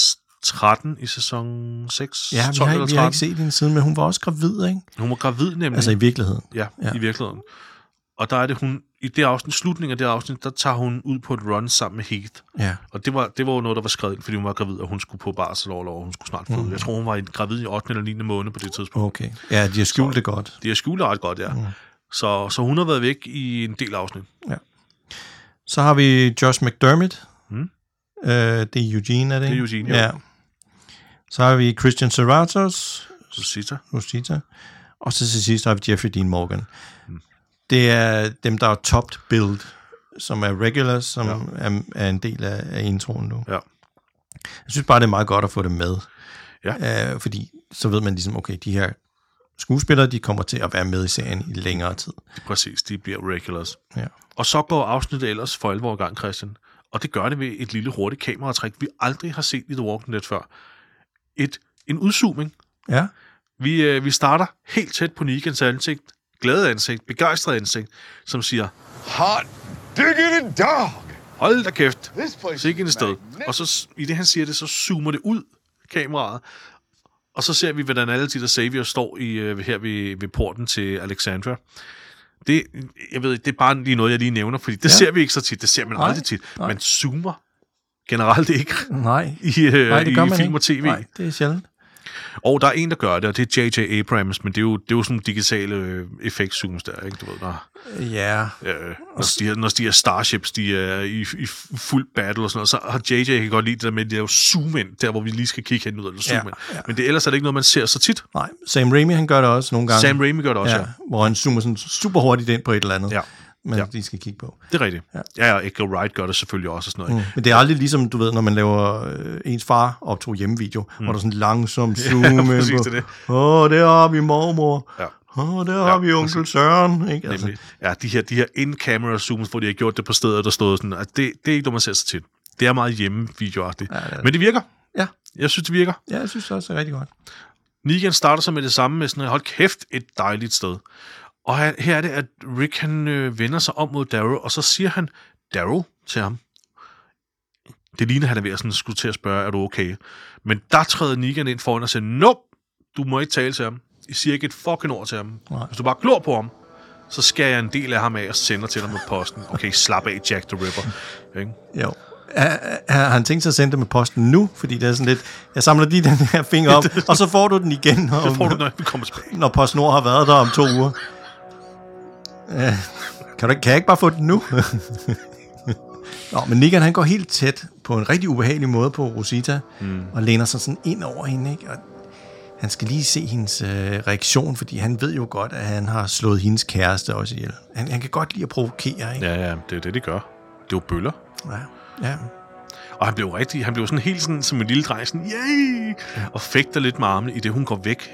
13 i sæson 6. Ja, vi har ikke set hende siden, men hun var også gravid, ikke? Hun var gravid nemlig. Altså i virkeligheden. Ja, i virkeligheden. Og der er det hun, i det afsnit, slutningen af det afsnit, der tager hun ud på et run sammen med Heath. Ja. Og det var jo noget, der var skrevet ind, fordi hun var gravid, og hun skulle på barselorlov, og hun skulle snart føde. Jeg tror, hun var gravid i 8. eller 9. måned på det tidspunkt. Okay. Ja, de har skjult det godt. De har skjult det ret godt, ja. Så hun har været væk i en del afsnit. Ja. Så har vi Josh McDermott. Det er Eugene, er det ikke? Det er Eugene, ja. Så har vi Christian Serratos. Rosita. Og så til sidst har vi Jeffrey Dean Morgan. Det er dem, der er topped build, som er regulars, som er en del af introen nu. Ja. Jeg synes bare, det er meget godt at få det med. Ja. Fordi så ved man ligesom, okay, de her skuespillere, de kommer til at være med i serien i længere tid. Præcis, de bliver regulars. Ja. Og så går afsnittet ellers for alvor i gang, Christian. Og det gør det ved et lille hurtigt kameratræk, vi aldrig har set i The Walking Dead før. En udzooming. Ja. Vi starter helt tæt på Negans ansigt, glade ansigt, begejstret ansigt, som siger, Hot diggity dog! Hold da kæft, sikke en sted. Og så i det, han siger det, så zoomer det ud, kameraet, og så ser vi, hvordan alle de der saviors står her ved porten til Alexandria. Jeg ved, det er bare lige noget, jeg lige nævner, fordi det ser vi ikke så tit, det ser man aldrig tit. Man zoomer generelt ikke i film og tv. Nej, det er sjældent. Og der er en, der gør det, og det er J.J. Abrams, men det er jo sådan digitale effektzooms der, ikke? Du ved, når de her starships, de er i fuld battle og sådan noget, så har J.J. kan godt lide det der med, at det er jo zoom ind, der hvor vi lige skal kigge hen ud, eller zoom ind. Men ellers er det ikke noget, man ser så tit. Nej, Sam Raimi, han gør det også nogle gange. Sam Raimi gør det også, hvor han zoomer sådan super hurtigt ind på et eller andet. Ja. Men de skal kigge på. Det er rigtigt. Ja, og Edgar Wright gør det selvfølgelig også og sådan noget. Men det er aldrig ligesom, du ved, når man laver ens far optog hjemmevideo, hvor der sådan langsom zoom ind på. Der har vi mormor. Ja. Der har vi onkel Søren. Ikke? Altså. Ja, de her in-camera zooms, hvor de har gjort det på stedet, der stod sådan, at det er ikke noget, man ser sig til. Det er meget hjemmevideoagtigt. Ja, men det virker. Ja. Jeg synes, det virker. Ja, jeg synes også, det er rigtig godt. Negan starter så med det samme med sådan, hold kæft, et dejligt sted. Og her er det, at Rick han vender sig om mod Daryl, og så siger han Daryl til ham. Det ligner, han er ved at sådan, skulle til at spørge, er du okay? Men der træder Negan ind foran og siger, nope, du må ikke tale til ham. I siger ikke et fucking ord til ham. Nej. Hvis du bare glor på ham, så skærer jeg en del af ham af og sender til ham med posten. Okay, slap af, Jack the Ripper. Ikke? Jo. Har han tænkt sig at sende det med posten nu? Fordi det er sådan lidt, jeg samler lige den her finger op, og så får du den igen. Det får du, når vi kommer tilbage. Når PostNord har været der om 2 uger. Kan jeg ikke bare få den nu? Nå, men Negan, han går helt tæt på en rigtig ubehagelig måde på Rosita, og læner sig sådan ind over hende, ikke? Og han skal lige se hendes reaktion, fordi han ved jo godt, at han har slået hendes kæreste også ihjel. Han kan godt lide at provokere, ikke? Ja, det er det, de gør. Det er jo bøller. Ja. Og han blev sådan helt sådan, som en lille dreng, sådan, yay! Og fægter lidt med armene, i det hun går væk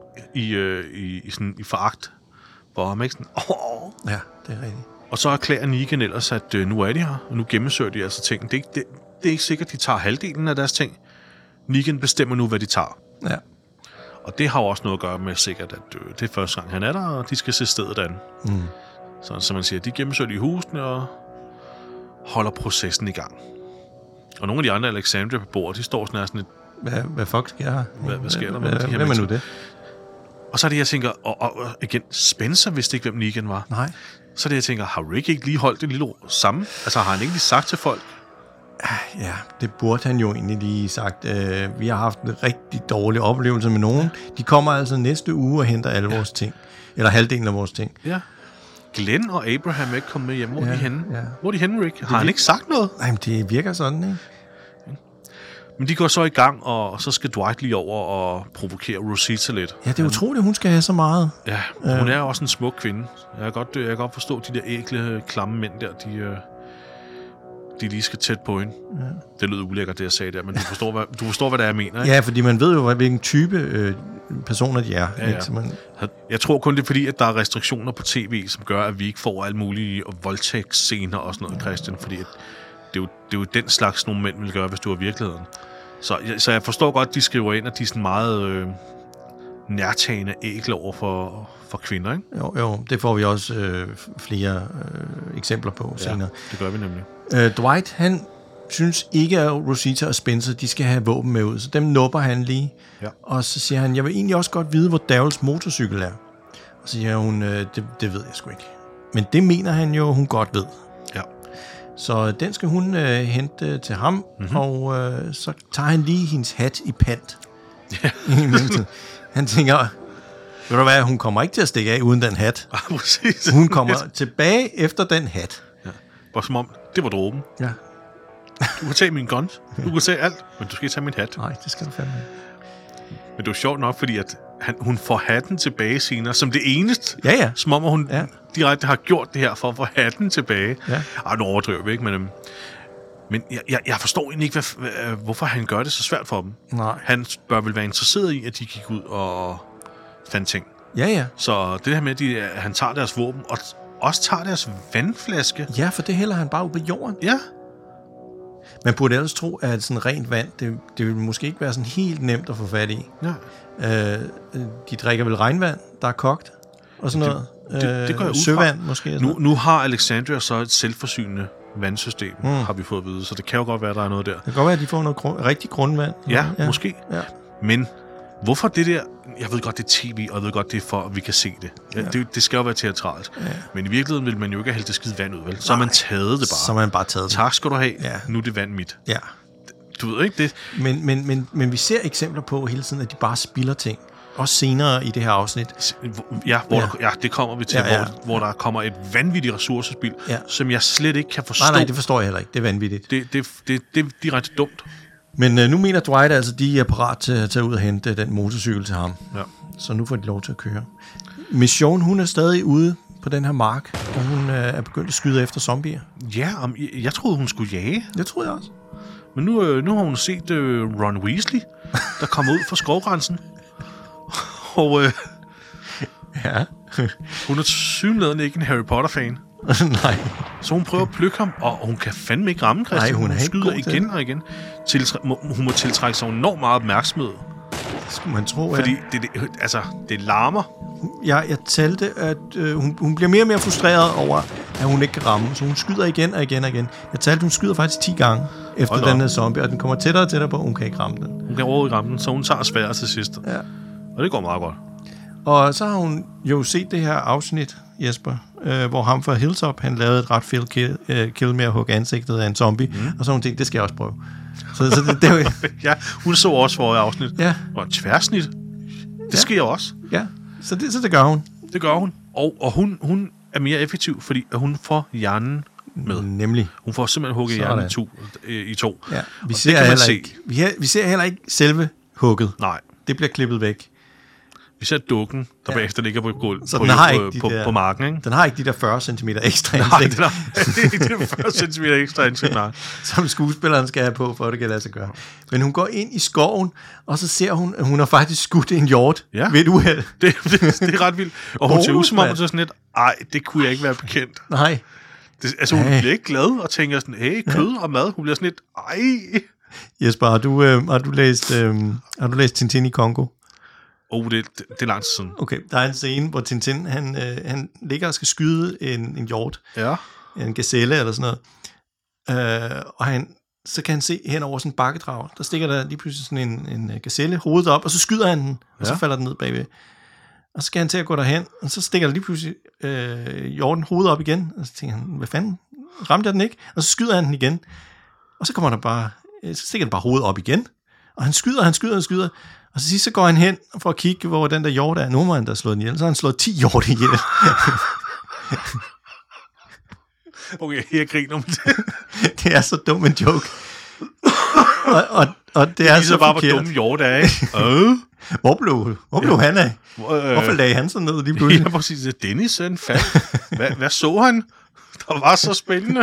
i foragt for ham, ikke? Sådan, Ja, det er rigtigt. Og så erklærer Negan ellers, at nu er de her, og nu gennemsøger de altså ting. Det er ikke sikkert, de tager halvdelen af deres ting. Negan bestemmer nu, hvad de tager. Ja. Og det har jo også noget at gøre med sikkert, at det er første gang, han er der, og de skal se stedet an. Så man siger, de gennemsøger de husene og holder processen i gang. Og nogle af de andre Alexandria-beboere, de står sådan et... Hvad fuck sker her? Hvad sker der med de her hvem er nu det? Og så er det, jeg tænker, og igen, Spencer vidste ikke, hvem Negan var. Nej. Så er det, jeg tænker, har Rick ikke lige holdt det lille ord sammen? Altså, har han ikke lige sagt til folk? Ja, det burde han jo egentlig lige sagt. Vi har haft en rigtig dårlig oplevelse med nogen. De kommer altså næste uge og henter alle vores ting. Eller halvdelen af vores ting. Ja. Glenn og Abraham er ikke kommet med hjem. Hvor er de henne? Ja. Hvor er de henne, Rick? Har han ikke sagt noget? Nej, men det virker sådan, ikke? Men de går så i gang, og så skal Dwight lige over og provokere Rosita lidt. Ja, det er utroligt, hun skal have så meget. Ja, hun er også en smuk kvinde. Jeg kan godt forstå, de der ækle, klamme mænd der, de lige skal tæt på hende. Ja. Det lød ulækkert, det jeg sagde der, men du forstår, hvad det er, jeg mener, ikke? Ja, fordi man ved jo, hvilken type personer de er. Ja. Ikke? Så jeg tror kun, det er fordi, at der er restriktioner på tv, som gør, at vi ikke får alle mulige voldtægtsscener og sådan noget, Christian, fordi det er jo den slags, nogle mænd vil gøre, hvis du er virkeligheden. Så jeg forstår godt, at de skriver ind, at de er sådan meget nærtagende ægle over for kvinder, ikke? Jo, det får vi også flere eksempler på senere. Det gør vi nemlig. Dwight, han synes ikke, at Rosita og Spencer, de skal have våben med ud, så dem nupper han lige. Ja. Og så siger han, jeg vil egentlig også godt vide, hvor Daryls motorcykel er. Og så siger hun, det ved jeg sgu ikke. Men det mener han jo, hun godt ved. Ja. Så den skal hun hente til ham, og så tager han lige hendes hat i pant. Ja. Han tænker, ved du hvad, hun kommer ikke til at stikke af uden den hat. Præcis. Hun kommer tilbage efter den hat. Ja. Bare som om, det var dråben. Ja. Du kan tage min guns, du kan tage alt, men du skal ikke tage min hat. Nej, det skal du fandme. Men det er jo sjovt nok, fordi at hun får hatten tilbage senere, som det eneste. Ja, ja. Som om, hun direkte har gjort det her for at få hatten tilbage. Ja. Nu overdriver vi ikke, men jeg forstår egentlig ikke, hvorfor han gør det så svært for dem. Nej. Han bør vel være interesseret i, at de gik ud og fandt ting. Ja, ja. Så det her med, at han tager deres våben, og også tager deres vandflaske. Ja, for det hælder han bare ud på jorden. Ja. Man burde ellers tro, at sådan rent vand, det vil måske ikke være sådan helt nemt at få fat i. Ja. De drikker vel regnvand, der er kogt, og sådan noget. Det går jeg ud fra. Søvand måske. Nu har Alexandria så et selvforsynende vandsystem, har vi fået at vide, så det kan jo godt være, der er noget der. Det kan godt være, at de får noget rigtig grundvand. Ja, måske. Ja. Men hvorfor det der... Jeg ved godt, det er tv, og jeg ved godt, det er for, at vi kan se det. Ja. Det skal jo være teatralt. Ja. Men i virkeligheden vil man jo ikke have helt skide vand ud, vel? Så har man taget det bare. Så har man bare taget det. Tak skal du have. Ja. Nu er det vand mit. Ja. Du ved ikke det. Men vi ser eksempler på hele tiden, at de bare spilder ting. Også senere i det her afsnit. Ja, det kommer vi til, hvor der kommer et vanvittigt ressourcespil, som jeg slet ikke kan forstå. Nej, det forstår jeg heller ikke. Det er vanvittigt. Det er direkte dumt. Men nu mener Dwight altså, de er parat til at tage ud og hente den motorcykel til ham. Ja. Så nu får de lov til at køre. Mission, hun er stadig ude på den her mark, og hun er begyndt at skyde efter zombier. Ja, jeg troede, hun skulle jage. Det troede jeg også. Men nu har hun set Ron Weasley, der kommer ud fra skovgrænsen. Og ja. Hun er tilsyneladende ikke en Harry Potter-fan. Nej. Så hun prøver at plukke ham, og hun kan fandme ikke ramme Christian. Nej, hun skyder igen og igen. Hun må tiltrække sig enormt meget opmærksomhed. Det skulle man tro, fordi det larmer. Jeg talte, at hun bliver mere og mere frustreret over, at hun ikke kan ramme. Så hun skyder igen og igen og igen. Jeg talte, hun skyder faktisk 10 gange efter den her zombie, og den kommer tættere og tættere på, hun kan ikke ramme den. Hun kan overhovedet ikke ramme den, så hun tager sværet til sidst. Ja. Og det går meget godt. Og så har hun jo set det her afsnit, Jesper, hvor ham fra Hilltop, han lavede et ret fedt kill med at hugge ansigtet af en zombie, og så hun tænkte, det skal jeg også prøve. Så det var... Ja, hun så også forrige afsnit. Ja. Og et tværsnit. Det sker også. Ja, så det gør hun. Det gør hun. Og hun er mere effektiv, fordi hun får hjernen med. Nemlig. Hun får simpelthen hugget hjernen i to. Ja. Vi ser heller ikke selve hugget. Nej. Det bliver klippet væk. Vi ser dukken, der bagefter ligger på gulv på marken, ikke? Den har ikke de der 40 cm ekstra ansigt. Nej, det er ikke de 40 cm ekstra ansigt, nej. Som skuespilleren skal have på, for at det kan lade sig gøre. Men hun går ind i skoven, og så ser hun, at hun har faktisk skudt en hjort ved et uheld. Det er ret vildt. Og hun ser ud som om, hun så sådan lidt, det kunne jeg ikke være bekendt. Nej. Hun bliver ikke glad og tænker sådan, hey, kød og mad. Hun bliver sådan lidt, Jesper, har du læst Tintin i Congo? Det er lang tid siden. Okay, der er en scene, hvor Tintin, han ligger og skal skyde en hjort. Ja. En gazelle eller sådan noget. Og så kan han se hen over sådan en bakkedrag. Der stikker der lige pludselig sådan en gazelle hovedet op, og så skyder han den, og så falder den ned bagved. Og så skal han til at gå derhen, og så stikker der lige pludselig hjorten hovedet op igen. Og så tænker han, hvad fanden? Ramte jeg den ikke? Og så skyder han den igen. Og så kommer der bare, så stikker den bare hovedet op igen. Og han skyder. Og så sidst så går han hen for at kigge, hvor den der hjort er. Nu må han da slå den ihjel. Så har han slået 10 hjorte ihjel. Okay, jeg griner om det. Det er så dum en joke. og det er så bare, forkert. hvor dumme hjort er, ikke? Hvor blev han af? Hvorfor lagde han så ned lige pludselig? Ja, præcis. Dennis faldt. Hvad så han? Der var så spændende.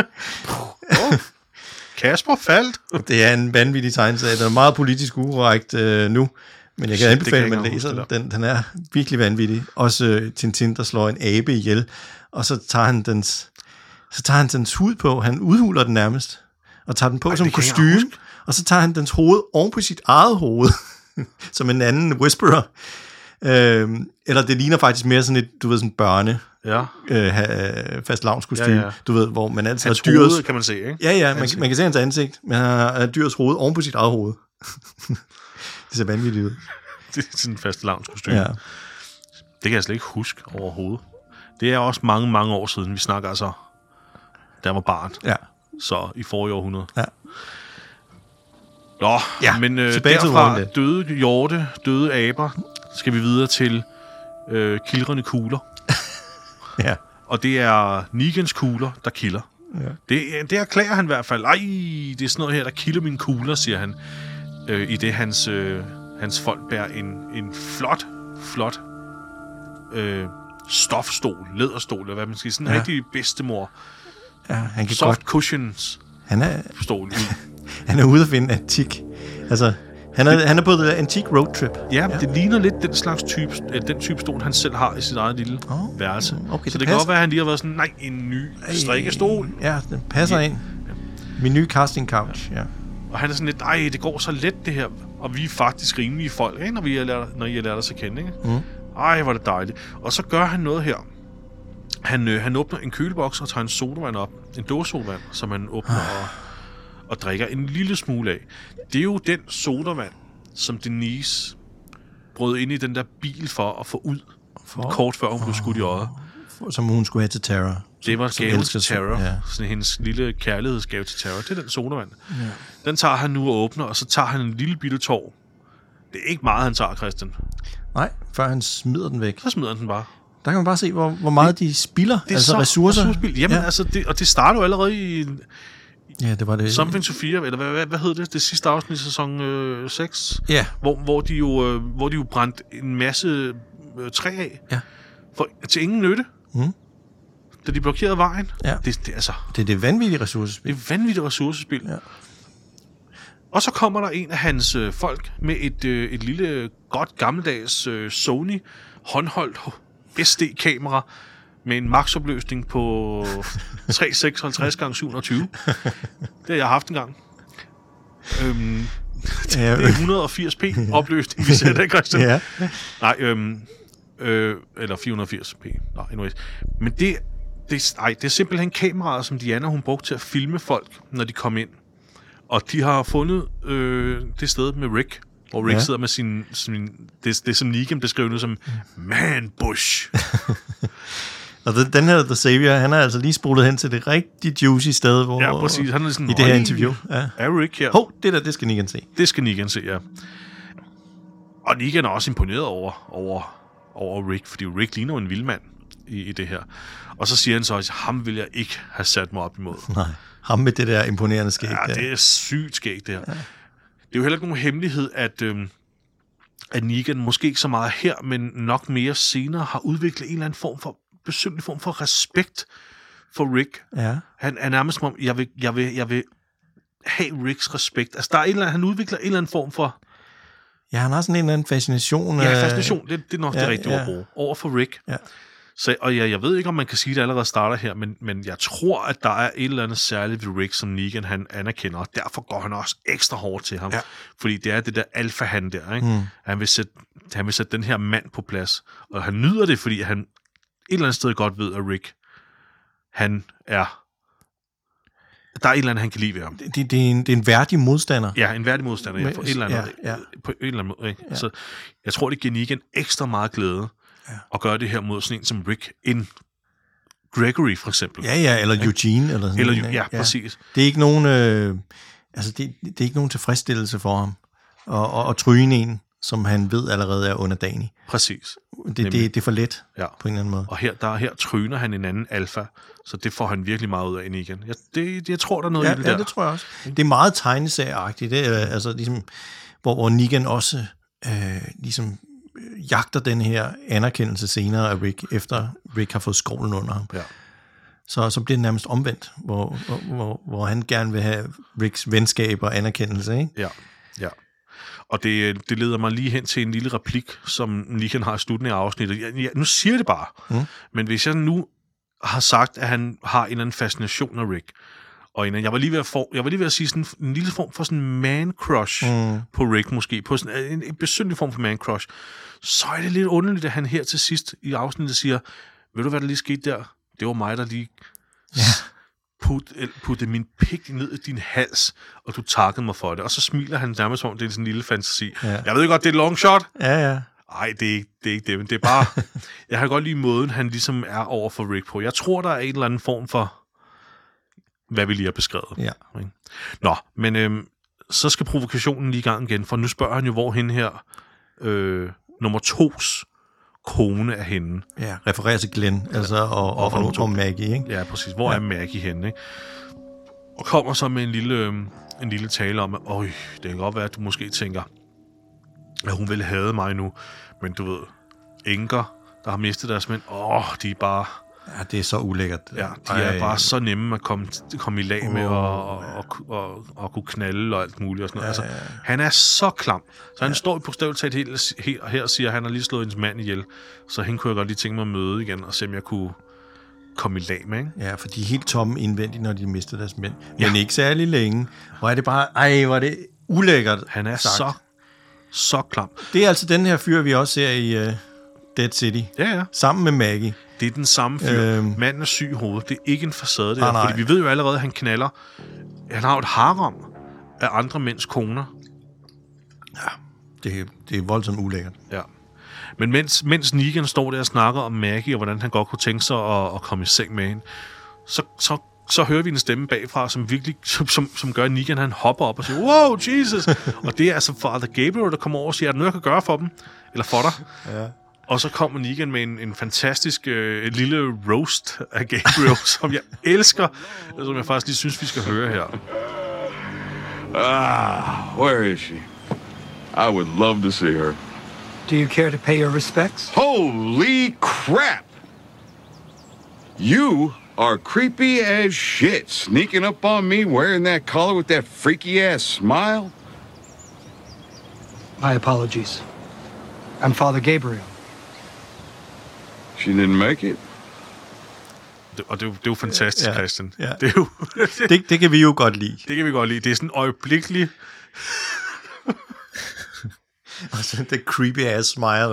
Kasper faldt. Det er en vanvittig tegneserie. Den er meget politisk ukorrekt nu, men jeg kan anbefale, at man læser den. Den er virkelig vanvittig. Også Tintin, der slår en abe ihjel, og så tager han dens hud på. Han udhuler den nærmest, og tager den på som kostume, og så tager han dens hoved oven på sit eget hoved, som en anden whisperer. Eller det ligner faktisk mere sådan et, du ved, sådan børne fastelavnskostyme, du ved, hvor man altid hans har dyrets... hoved, kan man se, ikke? Ja, man kan se hans ansigt, men han har dyrets hoved oven på sit eget hoved. Det ser vanvittigt ud. Det er sådan en fastelavnskostyme. Ja. Det kan jeg slet ikke huske overhovedet. Det er også mange, mange år siden. Vi snakker altså, der var barn. Ja. Så i forrige århundrede. Ja. Nå, men derfra døde hjorte, døde aber, skal vi videre til kildrende kugler. Ja. Og det er Negans kugler, der kilder. Ja. Det erklærer han i hvert fald. Ej, det er sådan noget her, der kilder mine kugler, siger han. I det hans folk bærer en flot stofstol, læderstol, eller hvad man skal sige. Sådan en rigtig bedstemor. Ja, han kan soft godt... cushions stol. Han er ude at finde antik. Altså, han er på det antik roadtrip. Ja, det ligner lidt den type stol, han selv har i sit eget lille værelse. Okay, så det kan godt være, at han lige har været sådan, nej, en ny strikkestol. Ja, den passer ind. Min nye casting couch, ja. Og han er sådan lidt, ej, det går så let det her. Og vi er faktisk rimelige folk, ikke? Når I har lært os at kende, ikke? Mm. Ej, hvor er det dejligt. Og så gør han noget her. Han åbner en køleboks og tager en sodavand op. En dåsesodavand, som han åbner og drikker en lille smule af. Det er jo den sodavand, som Denise brød ind i den der bil for at få ud. Kort før hun blev skudt i øjet. Som hun skulle have til Tara. Det var gaven til Tara. Ja. Sådan hendes lille kærlighedsgave til Tara. Det er den sodavand. Ja. Den tager han nu og åbner, og så tager han en lille bitte tår. Det er ikke meget, han tager, Christian. Nej, før han smider den væk. Så smider han den bare. Der kan man bare se, hvor meget de spilder. Det er altså så ressourcer. Jamen, altså, det starter jo allerede i... Ja, det var det. Something to Fear, eller hvad hed det? Det sidste afsnit i sæson 6. Ja. Hvor de jo brændte en masse træ af. Ja. Til ingen nytte. Mm. Da de blokerede vejen. Ja. Det er det vanvittige ressourcespil. Det er vanvittigt ressourcespil. Ja. Og så kommer der en af hans folk med et lille, godt gammeldags Sony håndholdt SD-kamera med en maksopløsning på 356x720. Det har jeg haft engang. Det er 180p opløsning, vi ser det, Christian. Ja. Nej, eller 480p. Nej, anyways. Men det er simpelthen kameraer, som Diana hun brugte til at filme folk, når de kom ind. Og de har fundet det sted med Rick, hvor Rick sidder med sin det som Negan beskrev nu som man bush. Og den her The Savior, han er altså lige spolet hen til det rigtig juicy sted, hvor... Ja, præcis. Han er sådan, i det her interview. Ja. Er Rick her? Det skal Negan se. Det skal Negan se, ja. Og Negan er også imponeret over Rick, fordi Rick ligner jo en vildmand i det her. Og så siger han så, at ham vil jeg ikke have sat mig op imod. Nej, ham med det der imponerende skæg. Ja, det er sygt skæg, det her. Ja. Det er jo heller ikke nogen hemmelighed, at Negan måske ikke så meget her, men nok mere senere har udviklet en eller anden besynderlig form for respekt for Rick. Ja. Han er nærmest som om, jeg vil have Ricks respekt. Altså, der er han udvikler en eller anden form for... Ja, han har sådan en eller anden fascination. Ja, fascination, det er nok det rigtige ord at bruge. Over for Rick. Ja. Så, og jeg ved ikke, om man kan sige, at det allerede starter her, men jeg tror, at der er et eller andet særligt ved Rick, som Negan han anerkender, og derfor går han også ekstra hårdt til ham. Ja. Fordi det er det der alfa-han der, ikke? Mm. Han vil sætte den her mand på plads, og han nyder det, fordi han et eller andet sted godt ved, at Rick, han er... Der er et eller andet, han kan lide ved ham. Det er en værdig modstander. Ja, en værdig modstander. Ja, på et eller andet, på en eller anden måde. Ikke? Ja. Så jeg tror, det giver Negan ekstra meget glæde at gøre det her mod sådan en som Rick end Gregory, for eksempel. Ja, eller Eugene. Eller sådan noget. Ja, præcis. Det er ikke nogen, det er ikke nogen tilfredsstillelse for ham at tryne en, som han ved allerede er underdanig. Præcis. Det er for let på en eller anden måde. Og her tryner han en anden alfa, så det får han virkelig meget ud af Negan. Jeg tror, der er noget i det der. Ja, det tror jeg også. Det er meget tegneserieagtigt. Det er altså ligesom, hvor Negan også ligesom jagter den her anerkendelse senere af Rick, efter Rick har fået skovlen under ham. Ja. Så bliver det nærmest omvendt, hvor han gerne vil have Ricks venskab og anerkendelse, ikke? Ja. Og det leder mig lige hen til en lille replik, som Negan har i slutningen af afsnittet. Nu siger jeg det bare. Men hvis jeg nu har sagt, at han har en eller anden fascination af Rick, og jeg var lige ved at sige sådan en lille form for sådan man-crush på Rick måske, på sådan en besynderlig form for man-crush, så er det lidt underligt, at han her til sidst i afsnittet siger, ved du, hvad der lige skete der? Det var mig, der lige putte min pik ned i din hals, og du takkede mig for det. Og så smiler han nærmest om, det er sådan en lille fantasi. Ja. Jeg ved godt, det er et long shot. Ja. Nej, det er ikke det, men det er bare... jeg har godt lide måden, han ligesom er over for Rick på. Jeg tror, der er en eller anden form for, hvad vi lige har beskrevet. Ja. Nå, men så skal provokationen lige i gang igen, for nu spørger han jo, hvor hende her, nummer 2's kone er henne. Ja, refererer til Glenn, altså, og Maggie, ikke? Ja, præcis. Hvor er Maggie henne, ikke? Og kommer så med en lille tale om, at det kan godt være, at du måske tænker, at hun ville hade mig nu, men du ved, enker, der har mistet deres mænd, de er bare... Ja, det er så ulækkert. Ja, de er bare så nemme at komme i lag med og kunne knalde og alt muligt og sådan noget. Altså, han er så klam. Så han står i bogstaveligt talt helt og her og siger, at han har lige slået hendes mand ihjel. Så hende kunne jeg godt lige tænke mig at møde igen og se, om jeg kunne komme i lag med, ikke? Ja, for de er helt tomme indvendigt, når de mister deres mænd. Men ikke særlig længe. Hvor er det bare... hvor er det ulækkert. Han er så klam. Det er altså den her fyr, vi også ser i Dead City. Ja. Sammen med Maggie. Det er den samme fyr. Manden er syg i hovedet. Det er ikke en facade, det der. Fordi vi ved jo allerede, at han knaller. Han har jo et harem af andre mænds koner. Ja, det er voldsomt ulækkert. Ja. Men mens Negan står der og snakker om Maggie, og hvordan han godt kunne tænke sig at komme i seng med hende, så hører vi en stemme bagfra, som virkelig som gør, at Negan han hopper op og siger, wow, Jesus! Og det er altså Father Gabriel, der kommer over og siger, er der noget, jeg kan gøre for dem? Eller for dig? Ja. Og så kommer Negan med en fantastisk lille roast af Gabriel, som jeg elsker, og som jeg faktisk lige synes, vi skal høre her. Where is she? I would love to see her. Do you care to pay your respects? Holy crap! You are creepy as shit, sneaking up on me wearing that collar with that freaky-ass smile. My apologies. I'm Father Gabriel. She didn't make it. Og det er jo fantastisk, Christian. Ja. Det, er jo det kan vi jo godt lide. Det kan vi godt lide. Det er sådan øjeblikkeligt... Og så det creepy ass smile.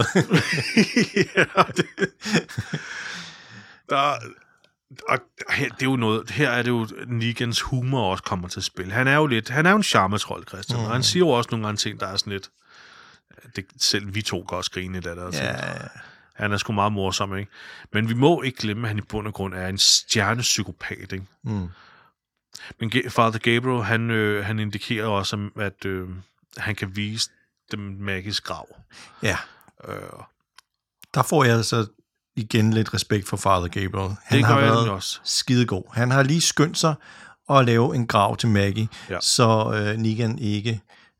Det er jo noget... Her er det jo, Negans humor også kommer til spil. Han er jo en charmetrold, Christian. Og han siger jo også nogle gange ting, der er sådan lidt... selv vi to kan også grine lidt af det. Ja. Han er sgu meget morsom, ikke? Men vi må ikke glemme, at han i bund og grund er en stjernepsykopat, ikke? Mm. Men Father Gabriel, han indikerer også, at han kan vise dem Maggies grav. Ja. Der får jeg altså igen lidt respekt for Father Gabriel. Han har været også skidegod. Han har lige skyndt sig at lave en grav til Maggie, så Negan ikke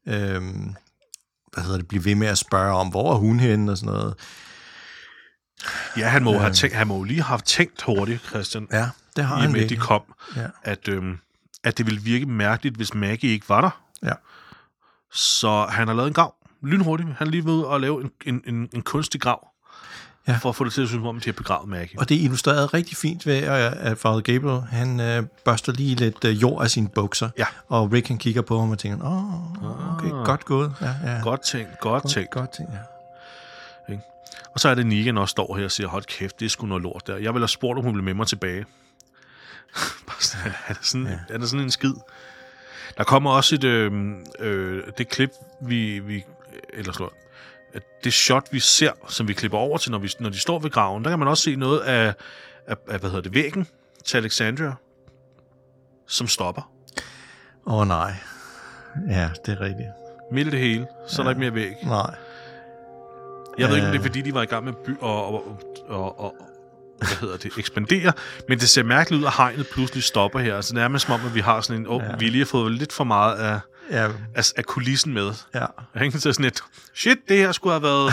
bliver ved med at spørge om, hvor er hun henne og sådan noget. Ja, han må lige have tænkt hurtigt, Christian. Ja, det har han virkelig. De kom, at det ville virke mærkeligt, hvis Maggie ikke var der. Ja. Så han har lavet en grav lynhurtigt. Han er lige ved at lave en kunstig grav, for at få det til at synes om, at de har begravet Maggie. Og det er illustreret rigtig fint ved, at Father Gabriel, han børster lige lidt jord af sine bukser, og Rick han kigger på ham og tænker, okay, godt gået. Ja. Godt tænkt. Godt tænkt, ja. Og så er det Negan også står her og siger, hold kæft, det er sgu noget lort der. Jeg vil have spurgt, om hun ville med mig tilbage. Han er sådan en skid. Der kommer også det klip, det shot, vi ser, som vi klipper over til, når de står ved graven. Der kan man også se noget af væggen til Alexandria, som stopper. Nej. Ja, det er rigtigt. Midt i det hele, så er der ikke mere væg. Nej. Jeg ved ikke, om det er, fordi de var i gang med ekspandere, men det ser mærkeligt ud, at hegnet pludselig stopper her. Altså nærmest som om, at vi har sådan en vi lige har fået lidt for meget af kulissen med. Ja. Jeg hængte til sådan et, shit, det her skulle have været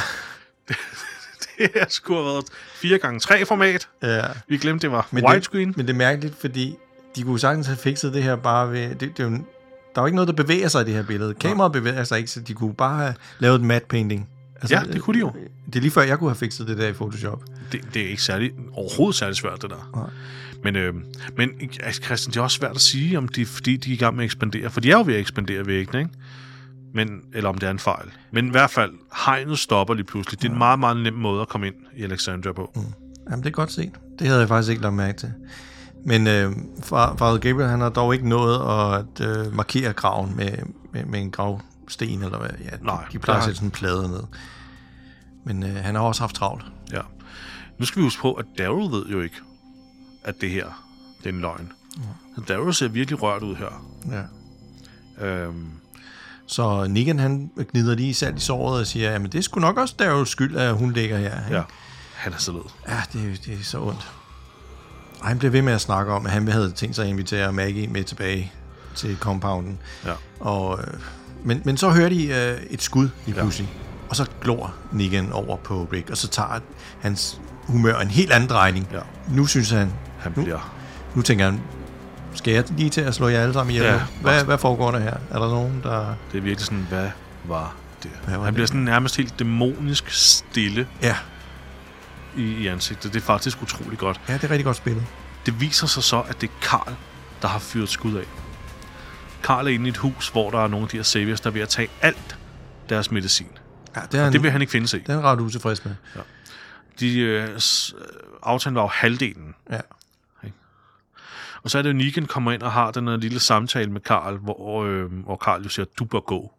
4x3 format. Ja. Vi glemte, det var widescreen. Men det er mærkeligt, fordi de kunne sagtens have fikset det her bare ved... Der er jo ikke noget, der bevæger sig i det her billede. Kameraet bevæger sig ikke, så de kunne bare have lavet et matte painting. Altså, ja, det kunne de jo. Det er lige før, jeg kunne have fikset det der i Photoshop. Det er ikke overhovedet særlig svært, det der. Nej. Men Christian, det er også svært at sige, om fordi de er i gang med at ekspandere. For de er jo ved at ekspandere væggene, ikke? Eller om det er en fejl. Men i hvert fald, hegnet stopper lige pludselig. Det er en meget, meget nem måde at komme ind i Alexandria på. Jamen, det er godt set. Det havde jeg faktisk ikke lagt mærke til. Men Father Gabriel, han har dog ikke nået at markere graven med en gravsten, eller hvad. Ja, nej, de plejer at sætte sådan en plade ned. Men han har også haft travlt. Ja. Nu skal vi huske på, at Darrow ved jo ikke, at det her, det er en løgn. Så Darrow ser virkelig rørt ud her. Ja. Så Negan, han gnider lige salt i såret og siger, jamen det er sgu nok også Darrows skyld, at hun ligger her. Ja, han er så led. Ja, det er så ondt. Og han blev ved med at snakke om, at han havde tænkt sig at invitere Maggie med tilbage til compounden. Ja. Og, men så hører de et skud i pludselig, og så glor Negan over på Rick, og så tager hans humør en helt anden drejning. Ja. Nu synes han bliver... Nu tænker han, skal jeg lige til at slå jer alle sammen ihjel? Ja, hvad foregår der her? Er der nogen, der... Det er virkelig sådan, hvad var det? Han bliver sådan nærmest helt dæmonisk stille i ansigtet. Det er faktisk utrolig godt. Ja, det er rigtig godt spillet. Det viser sig så, at det er Carl, der har fyret skud af. Carl er inde i et hus, hvor der er nogle af de her saviors, der er ved at tage alt deres medicin. Ja, det vil han ikke finde sig i. Det er han ret utilfreds med. Ja. Aftalen var jo halvdelen. Ja. Og så er det jo, Negan kommer ind og har den her lille samtale med Carl, hvor Carl jo siger, du bør gå.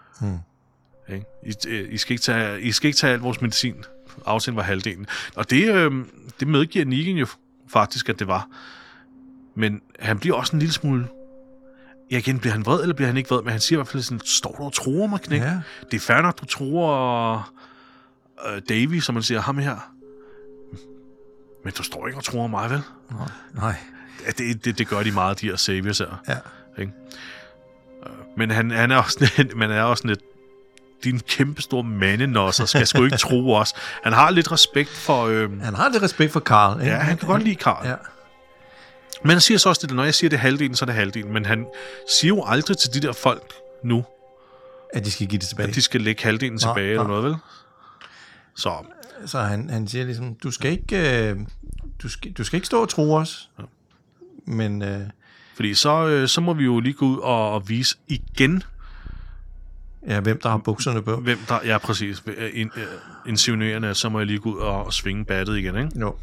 I skal ikke tage alt vores medicin. Aftalen var halvdelen. Og det medgiver Negan jo faktisk, at det var. Men han bliver også en lille smule... Ja, igen, bliver han vred, eller bliver han ikke vred? Men han siger i hvert fald sådan, står du og truer mig, knæk? Ja. Det er fair nok, du truer Davy, som man siger, ham her. Men du står ikke og truer mig, vel? Nej. Det gør de meget, de her saviors her. Ja. Ikke? Men han er også lidt din kæmpe store mandenosser skal sgu ikke tro os. Han har lidt respekt for... Han har lidt respekt for Carl. Ikke? Ja, han kan godt lide Carl. Ja. Men han siger så også det, når jeg siger det halvdelen, så er det halvdelen. Men han siger jo aldrig til de der folk nu, at de skal give det tilbage. At de skal lægge halvdelen tilbage, eller noget, vel? Så han siger ligesom, du skal ikke stå og tro os. Ja. Men... Fordi så må vi jo lige gå ud og vise igen... Ja, hvem der har bukserne på. Ja, præcis. Insinuerende, så må jeg lige gå ud og svinge battet igen, ikke? Jo.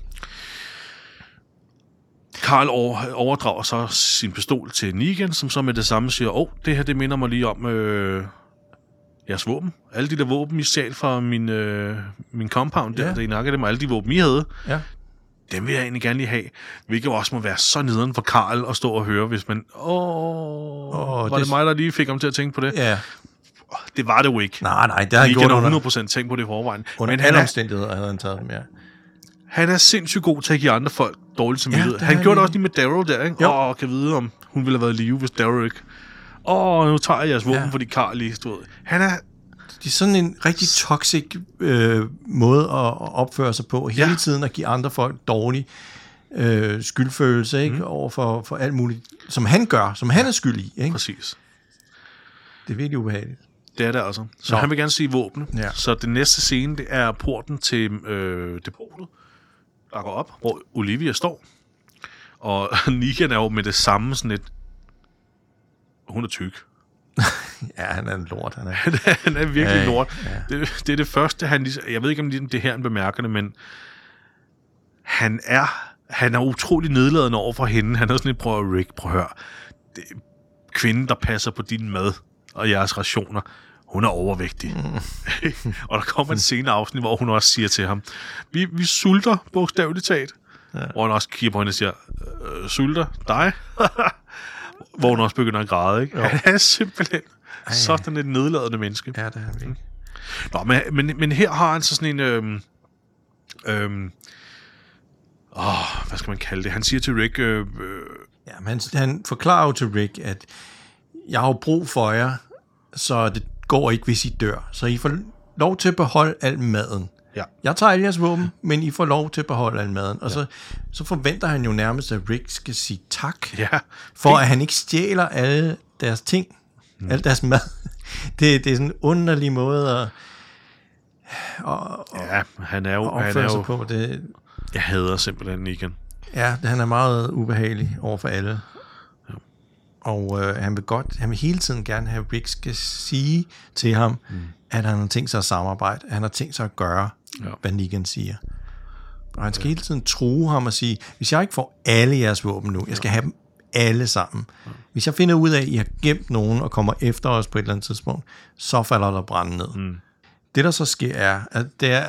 Carl overdrager så sin pistol til Negan, som så med det samme siger, det her, det minder mig lige om jeres våben. Alle de der våben, I stjal fra min compound, der I nakkede dem, og alle de våben, I havde, dem vil jeg egentlig gerne lige have. Hvilket også må være så nederen for Carl at stå og høre, hvis man, var det mig, der lige fik ham til at tænke på det? Ja. Det var det jo ikke. Nej, det har han gjort under 100% tænkt på det i forvejen. Under alle omstændigheder havde han taget dem, ja. Han er sindssygt god til at give andre folk dårligt samvittighed. Han gjorde det også lige med Darrow der, ikke? Kan vide, om hun ville have været i live, hvis Darrow ikke... nu tager jeg jeres våben, fordi Carl lige stod. Han er... Det er sådan en rigtig toxic måde at opføre sig på. Hele tiden at give andre folk dårlig skyldfølelse, ikke? Over for alt muligt, som han gør, som han er skyld i, ikke? Præcis. Det er virkelig ubehageligt. Det er det altså. Så han vil gerne sige våben. Ja. Så det næste scene, det er porten til depotet, der går op, hvor Olivia står. Og Negan er jo med det samme sådan et... Hun er tyk. Ja, han er en lort. Han er virkelig lort. Ja. Det er det første, han... Jeg ved ikke, om det her han bemærker det, men han er utrolig nedladende over for hende. Han er sådan et, prøv at høre. Det er kvinden, der passer på din mad og jeres rationer. Hun er overvægtig. Og der kommer en senere afsnit, hvor hun også siger til ham, vi sulter, bogstaveligt talt. Ja. Hvor han også kigger på hende og siger, sulter dig? Hvor hun også begynder at græde, ikke? Han er simpelthen sådan et nedladende menneske. Ja, det er han ikke. Nå, men her har han så sådan en... hvad skal man kalde det? Han siger til Rick... men han forklarer jo til Rick, at jeg har brug for jer, så det går ikke, hvis I dør. Så I får lov til at beholde al maden. Ja. Jeg tager alle jeres våben, men I får lov til at beholde al maden. Og så forventer han jo nærmest, at Rick skal sige tak, for at han ikke stjæler alle deres ting, al deres mad. Det er sådan en underlig måde at han er jo på det. Jeg hader simpelthen Negan. Ja, han er meget ubehagelig over for alle. Ja. Og han vil hele tiden gerne have, at Rick skal sige til ham, at han har tænkt sig at samarbejde, at han har tænkt sig at gøre, hvad Negan siger. Og han skal hele tiden true ham og sige, hvis jeg ikke får alle jeres våben nu, jeg skal have dem alle sammen. Hvis jeg finder ud af, at I har gemt nogen og kommer efter os på et eller andet tidspunkt, så falder der branden ned. Det, der så sker, er, at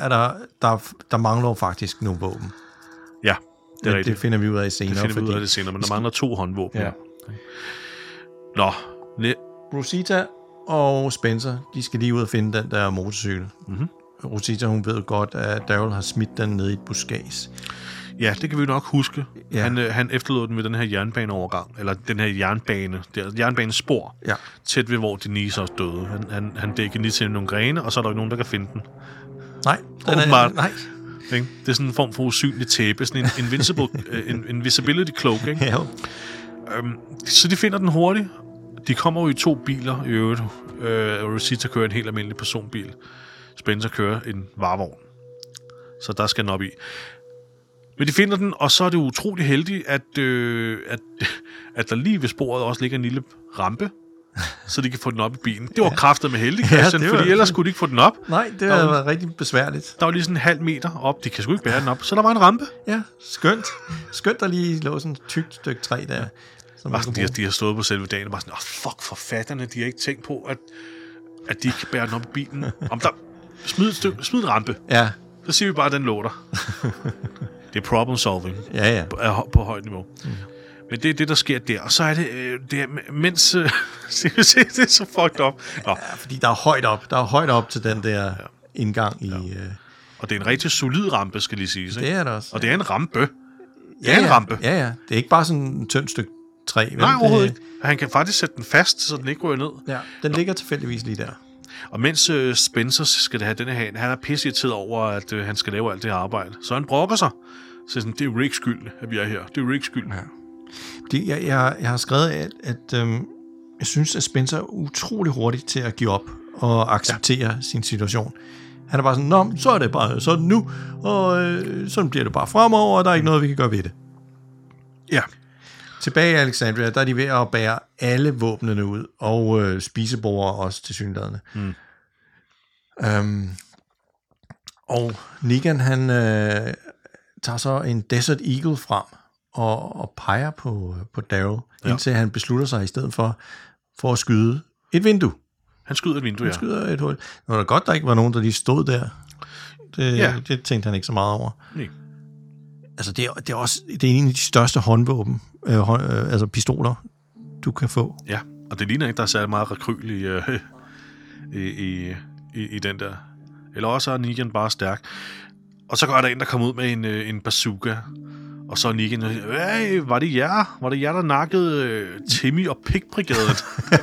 der mangler faktisk nogle våben. Ja, det er rigtigt. Det finder vi ud af senere. Det finder vi ud af det senere, men der mangler 2 håndvåben. Ja. Nå. Rosita og Spencer, de skal lige ud og finde den der motorcykel. Rosita, hun ved godt, at Daryl har smidt den ned i et buskads. Ja, det kan vi nok huske. Ja. Han efterlod den ved den her jernbaneovergang, eller den her jernbanespor, tæt ved, hvor Denise også døde. Han dækkede lige til nogle grene, og så er der jo nogen, der kan finde den. Nej. Nej. Det er sådan en form for usynlig tæppe, sådan en invisibility cloak, ikke? Ja. Så de finder den hurtigt. De kommer jo i 2 biler i øvrigt. Rosita kører en helt almindelig personbil. Spencer kører en varevogn. Så der skal den op i. Men de finder den, og så er det utrolig heldigt, at der lige ved sporet også ligger en lille rampe, så de kan få den op i bilen. Det var kraftet med heldigt, Christian, fordi ellers skulle de ikke få den op. Nej, det havde været rigtig besværligt. Der var lige sådan en halv meter op. De kan sgu ikke bære den op. Så der var en rampe. Ja, skønt. Skønt, der lige lå sådan et tykt stykke træ der. De har stået på selve dagen og bare sådan, fuck, forfatterne, de har ikke tænkt på, at de ikke kan bære den op i bilen. Smid en rampe. Ja. Så siger vi bare, at den lå der. Det er problem solving. Ja. På højt niveau. Men det er det, der sker der. Og så er det mens... det er så fucked up. Ja, fordi der er højt op til den der indgang i... Og det er en rigtig solid rampe, skal lige sige. Det er det også. Og det er en rampe. Det er en rampe. Ja. Det er ikke bare sådan en tynd stykke træ. Nej, overhovedet ikke. Han kan faktisk sætte den fast, så den ikke ryger ned. Ja, den ligger tilfældigvis lige der. Og mens Spencer skal det have denne her, han er pisseirriteret over, at han skal lave alt det her arbejde. Så han brokker sig. Så sådan, det er Ricks skyld, at vi er her. Det er Ricks skyld. Ja. Jeg har skrevet, at jeg synes, at Spencer er utrolig hurtig til at give op og acceptere sin situation. Han er bare sådan, nå, så er det bare sådan nu, og sådan bliver det bare fremover, og der er ikke noget, vi kan gøre ved det. Ja. Tilbage i Alexandria, der er de ved at bære alle våbnene ud, og spisebord også til synligheden. Og Negan, han tager så en Desert Eagle frem, og peger på Daryl, indtil han beslutter sig i stedet for at skyde et vindue. Han skyder et vindue, Han skyder et hul. Det var da godt, der ikke var nogen, der lige stod der. Det tænkte han ikke så meget over. Nej. Altså, det er en af de største håndvåben, altså pistoler, du kan få. Ja, og det ligner ikke, der er særlig meget rekryl i den der. Eller også er Negan bare stærk. Og så går der en, der kommer ud med en bazooka. Og så er Negan, hey, var det jer? Var det jer, der nakkede Timmy og Pigbrigaden?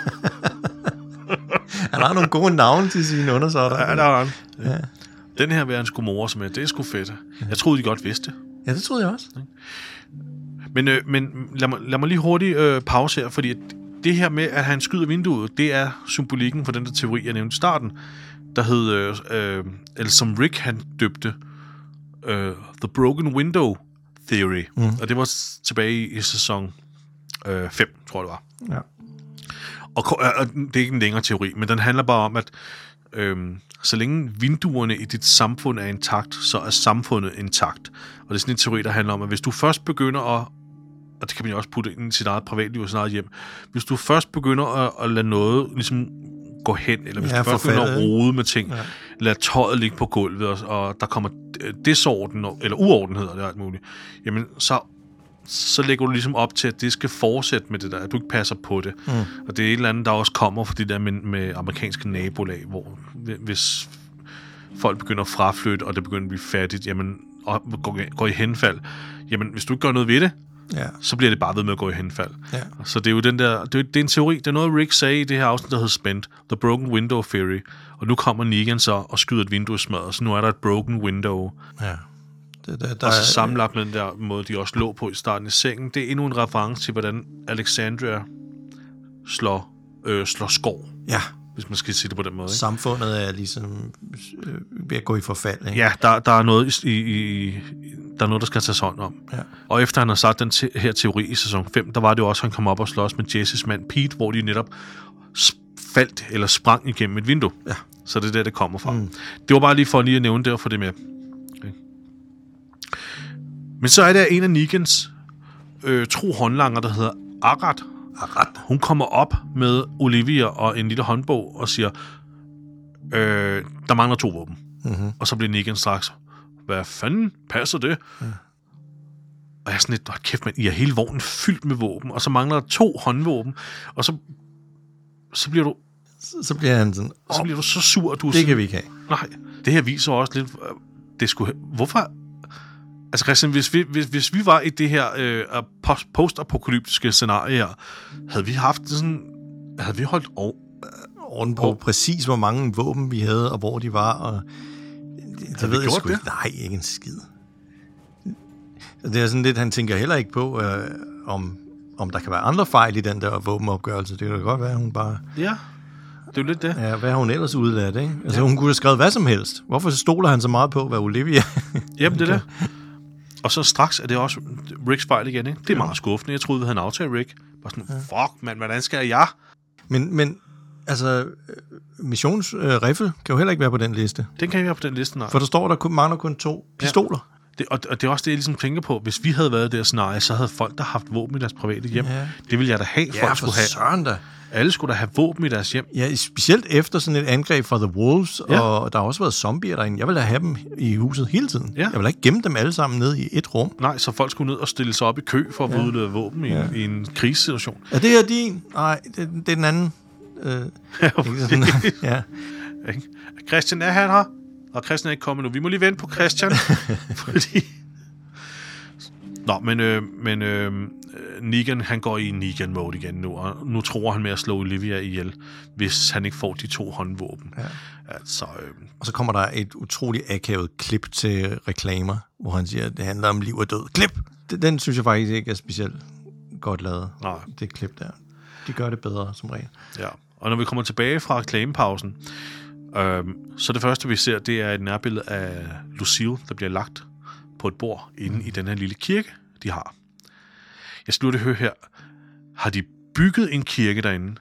Han har nogle gode navne til sine undersåtter. Ja, der er han. Ja. Den her vil han sgu more sig med. Det er sgu fedt. Jeg troede, de godt vidste. Ja, det troede jeg også. Men lad mig lige hurtigt pause her, fordi det her med, at han skyder vinduet, det er symbolikken for den der teori, jeg nævnte i starten, der hed, eller som Rick han døbte, The Broken Window Theory. Og det var tilbage i sæson 5, tror jeg det var. Ja. Og det er ikke en længere teori, men den handler bare om, at så længe vinduerne i dit samfund er intakt, så er samfundet intakt. Og det er sådan en teori, der handler om, at hvis du først begynder at, og det kan man jo også putte ind i sit eget privatliv og sit eget hjem, hvis du først begynder at lade noget ligesom gå hen, eller hvis du først begynder at rode med ting, lad tøjet ligge på gulvet, og der kommer desorden, eller uordenhed, og det er alt muligt, jamen så lægger du ligesom op til, at det skal fortsætte med det der, at du ikke passer på det. Og det er et eller andet, der også kommer for det der med amerikanske nabolag, hvor hvis folk begynder at fraflytte, og det begynder at blive fattigt, jamen, og går i henfald, jamen, hvis du ikke gør noget ved det, så bliver det bare ved med at gå i henfald. Ja. Så det er jo den der, det er en teori, det er noget, Rick sagde i det her afsnit, der hedder Spent, The Broken Window Theory, og nu kommer Negan så og skyder et vindue i smadret, så nu er der et broken window. Ja. Og så sammenlagt med den der måde, de også lå på i starten i sengen. Det er endnu en reference til, hvordan Alexandria slår skov. Ja. Hvis man skal sige det på den måde. Ikke? Samfundet er ligesom ved at gå i forfald. Ikke? Ja, der er noget der er noget, der skal tages hånd om. Ja. Og efter han har sagt den her teori i sæson 5, der var det jo også, at han kom op og slås med Jesses mand Pete, hvor de netop faldt eller sprang igennem et vindue. Ja. Så det er der, det kommer fra. Det var bare lige for lige at nævne det og få det med. Okay. Men så er der en af Negans tro håndlanger, der hedder Arat. Hun kommer op med Olivia og en lille håndbog og siger, der mangler 2 våben. Mm-hmm. Og så bliver Negan straks, hvad fanden passer det? Mm. Og jeg er sådan lidt, kæft mand, I er hele vognen fyldt med våben, og så mangler der 2 håndvåben, og så bliver du... Så bliver han sådan... Så bliver du så sur, at du... Det sådan, kan vi ikke have. Nej, det her viser også lidt... Det skulle... Hvorfor... Altså Christian, hvis vi var i det her post-apokalyptiske scenarie her, havde vi haft sådan... Havde vi holdt orden på præcis, hvor mange våben vi havde, og hvor de var, og... Det ved jeg sgu ikke. Nej, ikke en skid. Det er sådan lidt, han tænker heller ikke på, om der kan være andre fejl i den der våbenopgørelse. Det kan da godt være, hun bare... Ja, det er jo lidt det. Ja, hvad har hun ellers udladt, ikke? Altså, hun kunne have skrevet hvad som helst. Hvorfor stoler han så meget på, hvad Olivia... Jamen, det er det. Og så straks er det også Ricks fejl igen, ikke? Det er meget skuffende. Jeg troede, vi havde en aftale, Rick. Bare sådan, fuck, mand, hvordan skal jeg? Men altså, missionsriffel kan jo heller ikke være på den liste. Den kan ikke være på den liste, nej. For der står, der mangler kun 2 pistoler. Og det er også det, jeg ligesom tænker på. Hvis vi havde været der scenarie, så havde folk, der haft våben i deres private hjem. Ja. Det ville jeg da have. Folk skulle have. Søren da. Alle skulle da have våben i deres hjem. Ja, specielt efter sådan et angreb fra The Wolves, og der har også været zombier derinde. Jeg vil da have dem i huset hele tiden. Ja. Jeg vil ikke gemme dem alle sammen ned i et rum. Nej, så folk skulle ned og stille sig op i kø for at udlede våben i en krisesituation. Er det her din? Nej, det er den anden. Ja. Christian er han her, og Christian er ikke kommet nu. Vi må lige vente på Christian. Fordi... Nå, men Negan, han går i Negan-mode igen nu, og nu tror han med at slå Olivia ihjel, hvis han ikke får de 2 håndvåben. Ja. Altså, og så kommer der et utroligt akavet klip til reklamer, hvor han siger, at det handler om liv og død. Klip! Den synes jeg faktisk ikke er specielt godt lavet. Nej. Det klip der. De gør det bedre, som regel. Ja, og når vi kommer tilbage fra reklamepausen, så det første, vi ser, det er et nærbillede af Lucille, der bliver lagt på et bord inde i den her lille kirke, de har. Jeg skal lige høre her. Har de bygget en kirke derinde?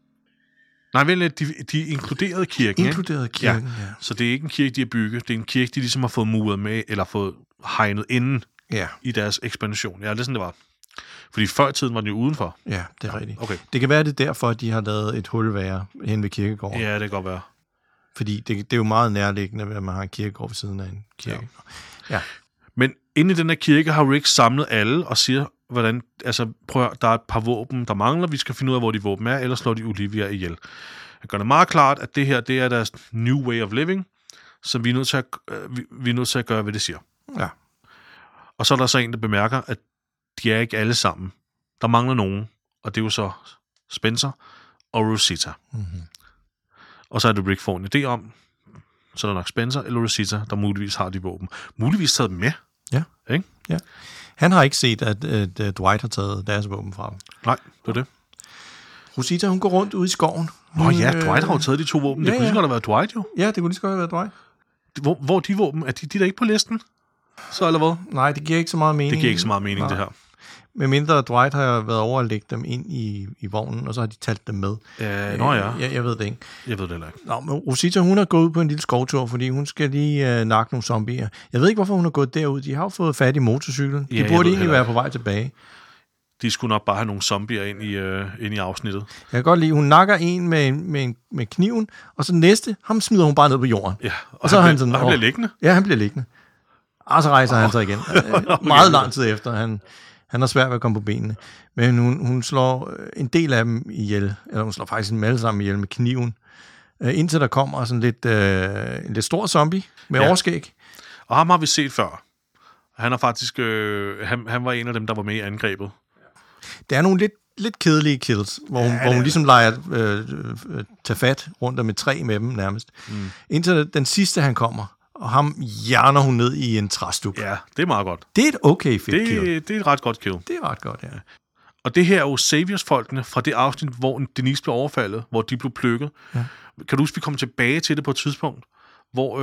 Nej, vel, de inkluderede kirken. Inkluderede kirken, ja. Så det er ikke en kirke, de har bygget. Det er en kirke, de ligesom har fået muret med, eller fået hegnet inden i deres ekspansion. Ja, det er sådan, det var. Fordi før i tiden var den jo udenfor. Ja, det er rigtigt. Okay. Det kan være, det er derfor, at de har lavet et hulvære hen ved kirkegården. Ja, det kan godt være. Fordi det er jo meget nærliggende, at man har en kirkegård ved siden af en kirke. Ja. Men inde i den her kirke har Rick samlet alle og siger, hvordan, altså prøv at høre, der er et par våben, der mangler, vi skal finde ud af, hvor de våben er, ellers slår de Olivia ihjel. Jeg gør det meget klart, at det her, det er deres new way of living, så vi er nødt til at gøre, hvad det siger. Ja. Og så er der så en, der bemærker, at de er ikke alle sammen. Der mangler nogen, og det er jo så Spencer og Rosita. Mm-hmm. Og så er det Rick får en idé om, så er der nok Spencer eller Rosita, der muligvis har de våben. Muligvis taget dem med. Ja. Ikke? Ja. Han har ikke set, at Dwight har taget deres våben fra dem. Nej, det er det. Rosita, hun går rundt ude i skoven. Nå ja, Dwight har jo taget de 2 våben. Det kunne lige så godt have været Dwight, jo. Ja, det kunne lige så godt have været Dwight. Hvor de våben? Er de der ikke på listen? Så eller hvad? Nej, det giver ikke så meget mening. Det giver ikke så meget mening, det her. Med mindre Dwight har været over at lægge dem ind i vognen, og så har de talt dem med. Jeg ved det ikke. Jeg ved det heller ikke. Nå, men Rosita, hun har gået ud på en lille skovtur, fordi hun skal lige nakke nogle zombier. Jeg ved ikke, hvorfor hun har gået derud. De har jo fået fat i motorcyklen. De burde egentlig være på vej tilbage. De skulle nok bare have nogle zombier ind i afsnittet. Jeg kan godt lide, hun nakker en med kniven, og så næste, ham smider hun bare ned på jorden. Ja, og så han sådan, han bliver liggende. Ja, han bliver liggende. Og så rejser han sig igen. Meget lang tid efter. Han har svært ved at komme på benene. Men hun slår en del af dem ihjel, eller hun slår faktisk dem alle sammen ihjel med kniven, indtil der kommer sådan en lidt stor zombie med overskæg. Og ham har vi set før. Han er faktisk, han var en af dem, der var med i angrebet. Der er nogle lidt kedelige kills, hvor hun ligesom leger tage fat rundt om et træ med dem nærmest. Mm. Indtil den sidste, han kommer, og ham hjerner hun ned i en træstuk. Ja, det er meget godt. Det er et okay fedt kill. Det er et ret godt kill. Det er ret godt, ja. Og det her er jo Saviors-folkene fra det afsnit, hvor Denise blev overfaldet, hvor de blev plukket. Ja. Kan du huske, vi kom tilbage til det på et tidspunkt, hvor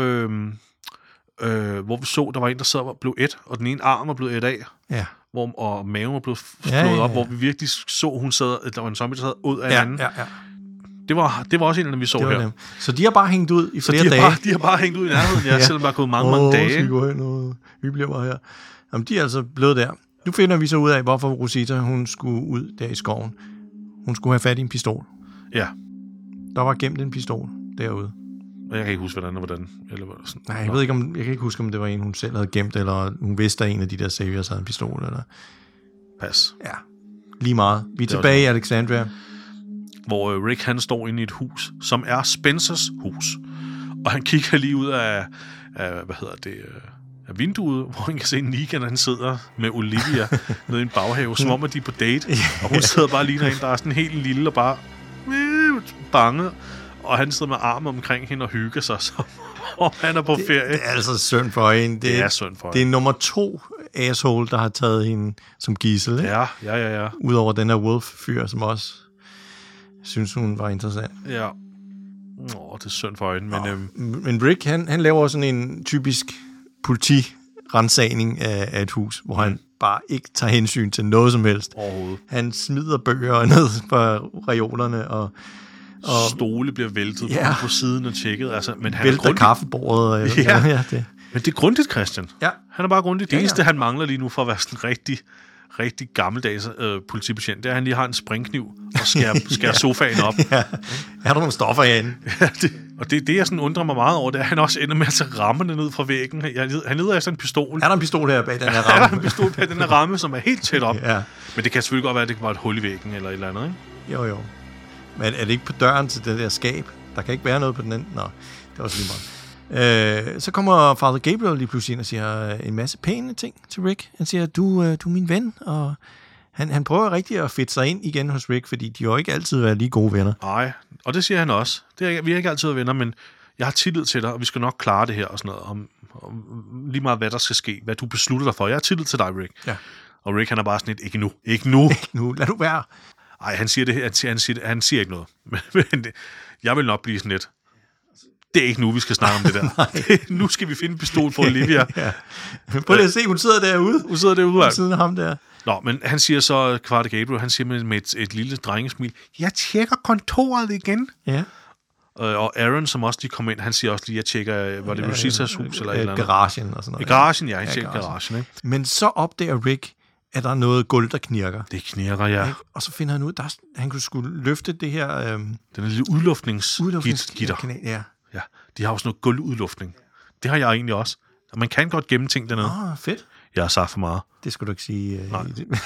vi så, der var en, der sad og blev et, og den ene arm var blevet et af. Ja. Og maven var blevet slået op, hvor vi virkelig så, hun sad, der var en zombie, der sad ud af anden. Ja. Det var også en af dem, vi så her. Dem. Så de har bare hængt ud i flere dage? De har bare hængt ud i nærheden, selvom der er gået mange dage. Skal vi gå hen, og vi bliver bare her. Jamen, de er altså blevet der. Nu finder vi så ud af, hvorfor Rosita, hun skulle ud der i skoven. Hun skulle have fat i en pistol. Ja. Der var gemt en pistol derude. Jeg kan ikke huske, hvordan. Eller hvad sådan. Nej, jeg kan ikke huske, om det var en, hun selv havde gemt, eller hun vidste, at en af de der saviors havde en pistol, eller... Pas. Ja, lige meget. Vi er tilbage i Alexandria. Hvor Rick, han står inde i et hus, som er Spencers hus. Og han kigger lige ud af af vinduet, hvor han kan se Negan, han sidder med Olivia nede i en baghave, som om at de er på date. Og hun sidder bare lige derinde, der er sådan helt lille og bare bange. Og han sidder med armen omkring hende og hygger sig, og han er på ferie. Det er altså synd for hende. Det er synd for hende. Det er nummer 2 asshole, der har taget hende som gidsel. Ikke? Ja. Udover den her Wolf-fyr, som også synes, hun var interessant. Ja. Det er synd for hende. Men Rick, han laver sådan en typisk politirensagning af et hus, hvor han bare ikke tager hensyn til noget som helst. Overhovedet. Han smider bøger ned på reolerne, og stole bliver væltet på siden og tjekket. Altså, men han vælter kaffebordet. Det. Men det er grundigt, Christian. Ja. Han er bare grundigt. Det eneste, han mangler lige nu for at være sådan rigtig gammeldags politibetjent, det er, at han lige har en springkniv og skærer sofaen op. Ja. Er der nogle stoffer herinde? Det jeg sådan undrer mig meget over, det er, at han også ender med at tage rammerne ned fra væggen. Han leder efter en pistol. Er der en pistol her bag den her ramme? Er der en pistol bag den her ramme, som er helt tæt op? Ja. Men det kan selvfølgelig godt være, at det kan være et hul i væggen eller et eller andet, ikke? Jo. Men er det ikke på døren til det der skab? Der kan ikke være noget på den anden. Nå, det var også lige meget. Så kommer Father Gabriel lige pludselig ind og siger en masse pæne ting til Rick. Han siger, du er min ven, og han prøver rigtig at fedte sig ind igen hos Rick, fordi de jo ikke altid været lige gode venner. Nej, og det siger han også. Vi har ikke altid været venner, men jeg har tillid til dig, og vi skal nok klare det her og sådan noget, om lige meget hvad der skal ske, hvad du beslutter dig for. Jeg har tillid til dig, Rick. Ja. Og Rick, han er bare sådan et, ikke nu, lad du være. Nej, han siger det, han siger ikke noget. Men jeg vil nok blive sådan lidt. Det er ikke nu, vi skal snakke om det der. Nu skal vi finde en pistol på Olivia. Ja. Prøv lige at se, hun sidder derude. Hun sidder derude. Ved siden af ham der. Nå, men han siger så, Father Gabriel, han siger med et lille drengesmil, jeg tjekker kontoret igen. Ja. Og Aaron, som også lige kom ind, han siger også lige, jeg tjekker, var det Rositas hus eller et eller andet? Garagen og sådan noget. I garagen, han tjekker garagen, ikke? Men så opdager Rick, at der er noget gulv, der knirker. Det knirker, ja. Og så finder han ud, at han kunne skulle løfte det her... Den lille udluftningsgitter. Ja. De har også noget gulvudluftning. Det har jeg egentlig også. Og man kan godt gemme ting dernede. Fedt. Jeg har sagt for meget. Det skulle du ikke sige. Nej.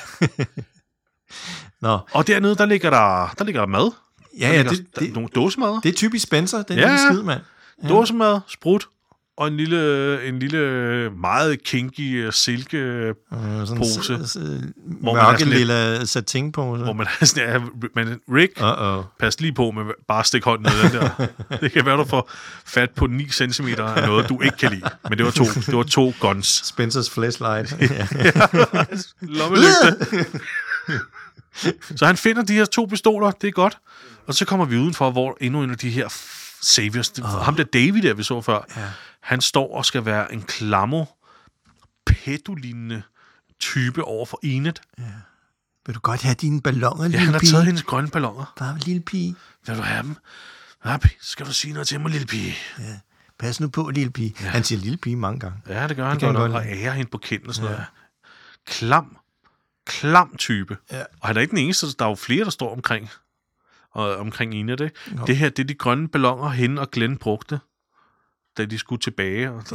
Nå. Og dernede, der ligger der mad. Ja, der nogle dåsemad. Det er typisk Spencer, den lille skid, mand. Ja. Dåsemad, sprut, og en lille meget kinky silkepose. Mørke lille satin på. Hvor man er sådan, men Rick, pas lige på med bare at stikke hånden ned den der. Det kan være, du får fat på 9 cm af noget, du ikke kan lide. Men det var to guns. Spencers flashlight. Lommelygte. Så han finder de her 2 pistoler, det er godt. Og så kommer vi udenfor, hvor endnu en af de her saviors, ham der David, der vi så før, han står og skal være en klammer, pedo-lignende type over for Enid. Ja. Vil du godt have dine balloner, lille pige? Ja, han har taget hendes grønne balloner. Bare lille pige. Vil du have dem? Ja, skal du sige noget til mig, lille pige? Ja. Pas nu på, lille pige. Ja. Han siger lille pige mange gange. Ja, det gør han godt, og ærer hende på kinden og sådan noget. Klam type. Ja. Og han er ikke den eneste, der er jo flere, der står omkring Enid, det. Det her, det er de grønne balloner, hende og Glenn brugte, da de skulle tilbage. Og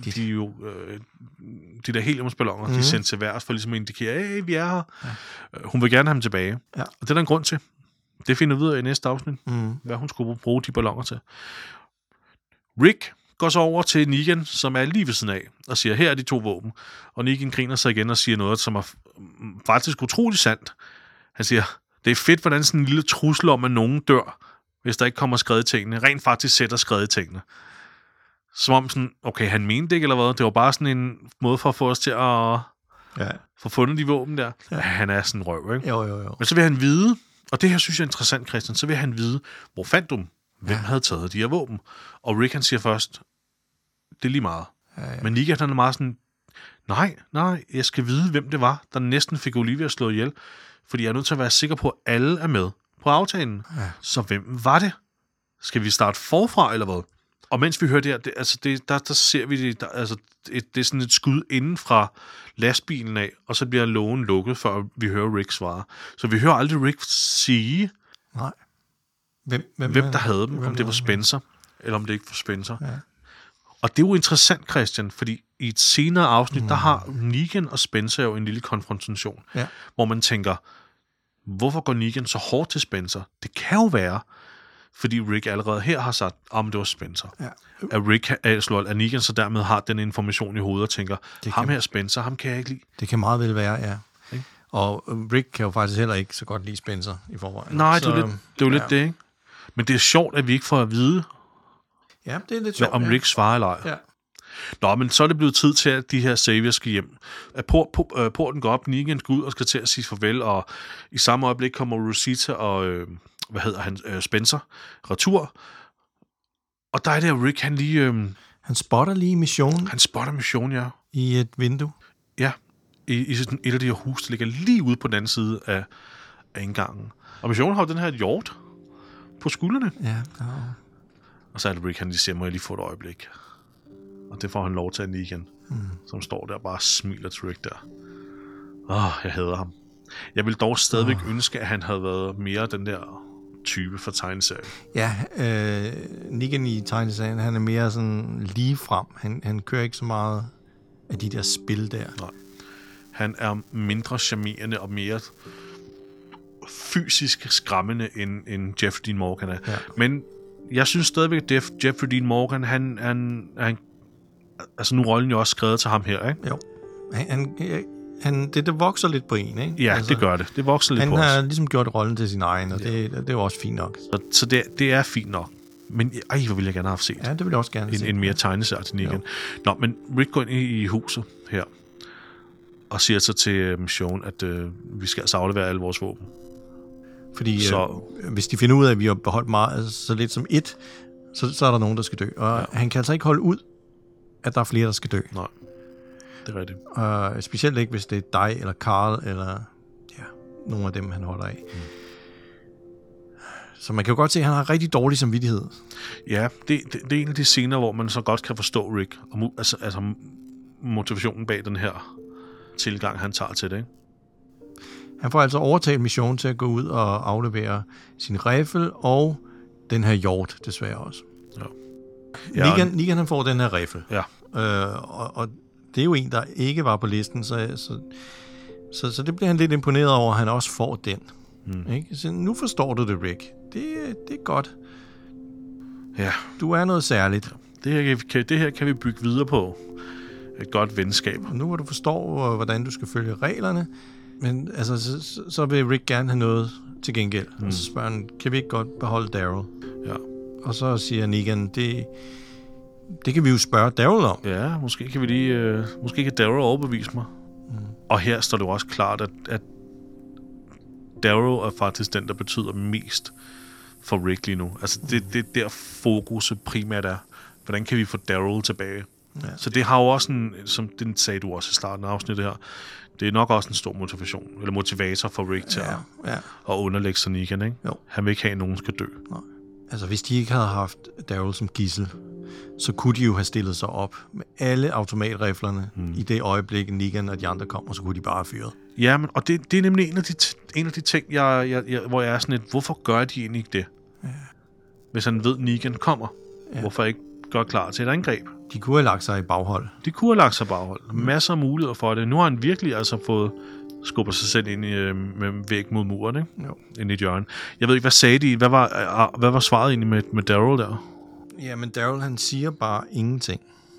de der heliumsballoner, de sendte til værs for ligesom at indikere, hey, vi er her. Ja. Hun vil gerne have dem tilbage. Ja. Og det er der en grund til. Det finder vi ud af i næste afsnit, hvad hun skulle bruge de balloner til. Rick går så over til Negan, som er lige ved siden af, og siger, her er de 2 våben. Og Negan griner sig igen og siger noget, som er faktisk utroligt sandt. Han siger, det er fedt, hvordan sådan en lille trussel om, at nogen dør, hvis der ikke kommer skrevet i tingene, rent faktisk sætter skrevet i tingene. Som om sådan, okay, han mente det ikke, eller hvad? Det var bare sådan en måde for at få os til at få fundet de våben der. Ja. Han er sådan en røv, ikke? Jo. Men så vil han vide, og det her synes jeg er interessant, Christian, så vil han vide, hvor fandt du dem? Hvem havde taget de her våben? Og Rick, han siger først, det er lige meget. Ja. Men Negan, han er meget sådan, nej, jeg skal vide, hvem det var, der næsten fik Olivia slået ihjel. Fordi jeg er nødt til at være sikker på, at alle er med på aftalen. Ja. Så hvem var det? Skal vi starte forfra, eller hvad? Og mens vi hører der ser vi det, det er sådan et skud inden fra lastbilen af, og så bliver lågen lukket, før vi hører Rick svare. Så vi hører aldrig Rick sige, Nej. Hvem der havde dem, om det var Spencer, eller om det ikke var Spencer. Ja. Og det er jo interessant, Christian, fordi i et senere afsnit, der har Negan og Spencer jo en lille konfrontation, hvor man tænker, hvorfor går Negan så hårdt til Spencer? Det kan jo være, fordi Rick allerede her har sagt, om det var Spencer. Ja. At Negan så dermed har den information i hovedet og tænker, ham her Spencer, ham kan jeg ikke lide. Det kan meget vel være, ja. Okay. Og Rick kan jo faktisk heller ikke så godt lide Spencer i forvejen. Nej, det er jo lidt det, ikke? Men det er sjovt, at vi ikke får at vide, det er lidt sjovt, om Rick svarer eller ej. Ja. Nå, men så er det blevet tid til, at de her saviors skal hjem. At porten går op, Negan går ud og skal til at sige farvel, og i samme øjeblik kommer Rosita og, Spencer retur. Og der er det, Rick, han lige... han spotter lige missionen. Han spotter missionen, ja. I et vindue. Ja, i et af de her hus, der ligger lige ude på den anden side af indgangen. Og missionen har den her hjort på skuldrene. Ja. Og så er det Rick, han lige siger, må jeg lige få et øjeblik. Og det får han lov til at Negan, som står der og bare smiler til Rick der. Jeg hader ham. Jeg vil dog stadigvæk ønske, at han havde været mere den der type for tegneserien. Ja, Negan i tegneserien, han er mere sådan lige frem. Han kører ikke så meget af de der spil der. Nej. Han er mindre charmerende og mere fysisk skræmmende, end Jeffrey Dean Morgan er. Ja. Men jeg synes stadigvæk, at Jeffrey Dean Morgan, han altså nu er rollen jo også skrevet til ham her, ikke? Jo. Det vokser lidt på en, ikke? Ja, altså, det gør det. Det vokser lidt på os. Han har ligesom gjort rollen til sin egen, og det er jo også fint nok. Så det er fint nok. Men hvor ville jeg gerne have set. Ja, det ville jeg også gerne se. En mere tegneserie til Negan. Nå, men Rick går ind i huset her, og siger så til Michonne, at vi skal altså aflevere alle vores våben. Fordi hvis de finder ud af, at vi har beholdt meget, altså, så lidt som et, så er der nogen, der skal dø. Og han kan altså ikke holde ud, at der er flere, der skal dø. Nej, det er rigtigt. Specielt ikke, hvis det er dig, eller Carl, eller nogle af dem, han holder af. Så man kan jo godt se, at han har rigtig dårlig samvittighed. Ja, det er en af de scener, hvor man så godt kan forstå Rick, og altså motivationen bag den her tilgang, han tager til det, ikke? Han får altså overtalt Michonne til at gå ud og aflevere sin riffel og den her hjort, desværre også. Ja. Negan han får den her riffel. Ja. Og det er jo en, der ikke var på listen, så det bliver han lidt imponeret over, at han også får den. Ikke? Så nu forstår du det, Rick. Det er godt. Ja. Du er noget særligt. Det her kan vi bygge videre på. Et godt venskab. Og nu hvor du forstår, hvordan du skal følge reglerne, men altså, så vil Rick gerne have noget til gengæld. Og så spørger han, kan vi ikke godt beholde Daryl? Ja. Og så siger Negan, det kan vi jo spørge Daryl om. Ja, måske kan Daryl overbevise mig. Og her står det jo også klart, at Daryl er faktisk den, der betyder mest for Rick lige nu. Altså, det er der fokuset primært er. Hvordan kan vi få Daryl tilbage? Ja. Så det har jo også som den sagde du også i starten af afsnittet her, det er nok også en stor motivation, eller motivator for Rick til at underlægge sig Negan, ikke? Jo. Han vil ikke have, at nogen skal dø. Nej. Altså, hvis de ikke havde haft Daryl som gidsel, så kunne de jo have stillet sig op med alle automatriflerne i det øjeblik, Negan og de andre kom, og så kunne de bare have fyret. Ja, men, og det er nemlig en af de ting, hvor jeg er sådan lidt, hvorfor gør de egentlig ikke det? Ja. Hvis han ved, Negan kommer, hvorfor ikke gør klar til et angreb? De kunne have lagt sig i baghold. Masser af muligheder for det. Nu har han virkelig altså fået skubber sig selv ind med væg mod muren, ikke? Jo. Ind i et hjørne. Jeg ved ikke, hvad sagde de? Hvad var svaret egentlig med Daryl der? Ja, men Daryl, han siger bare ingenting.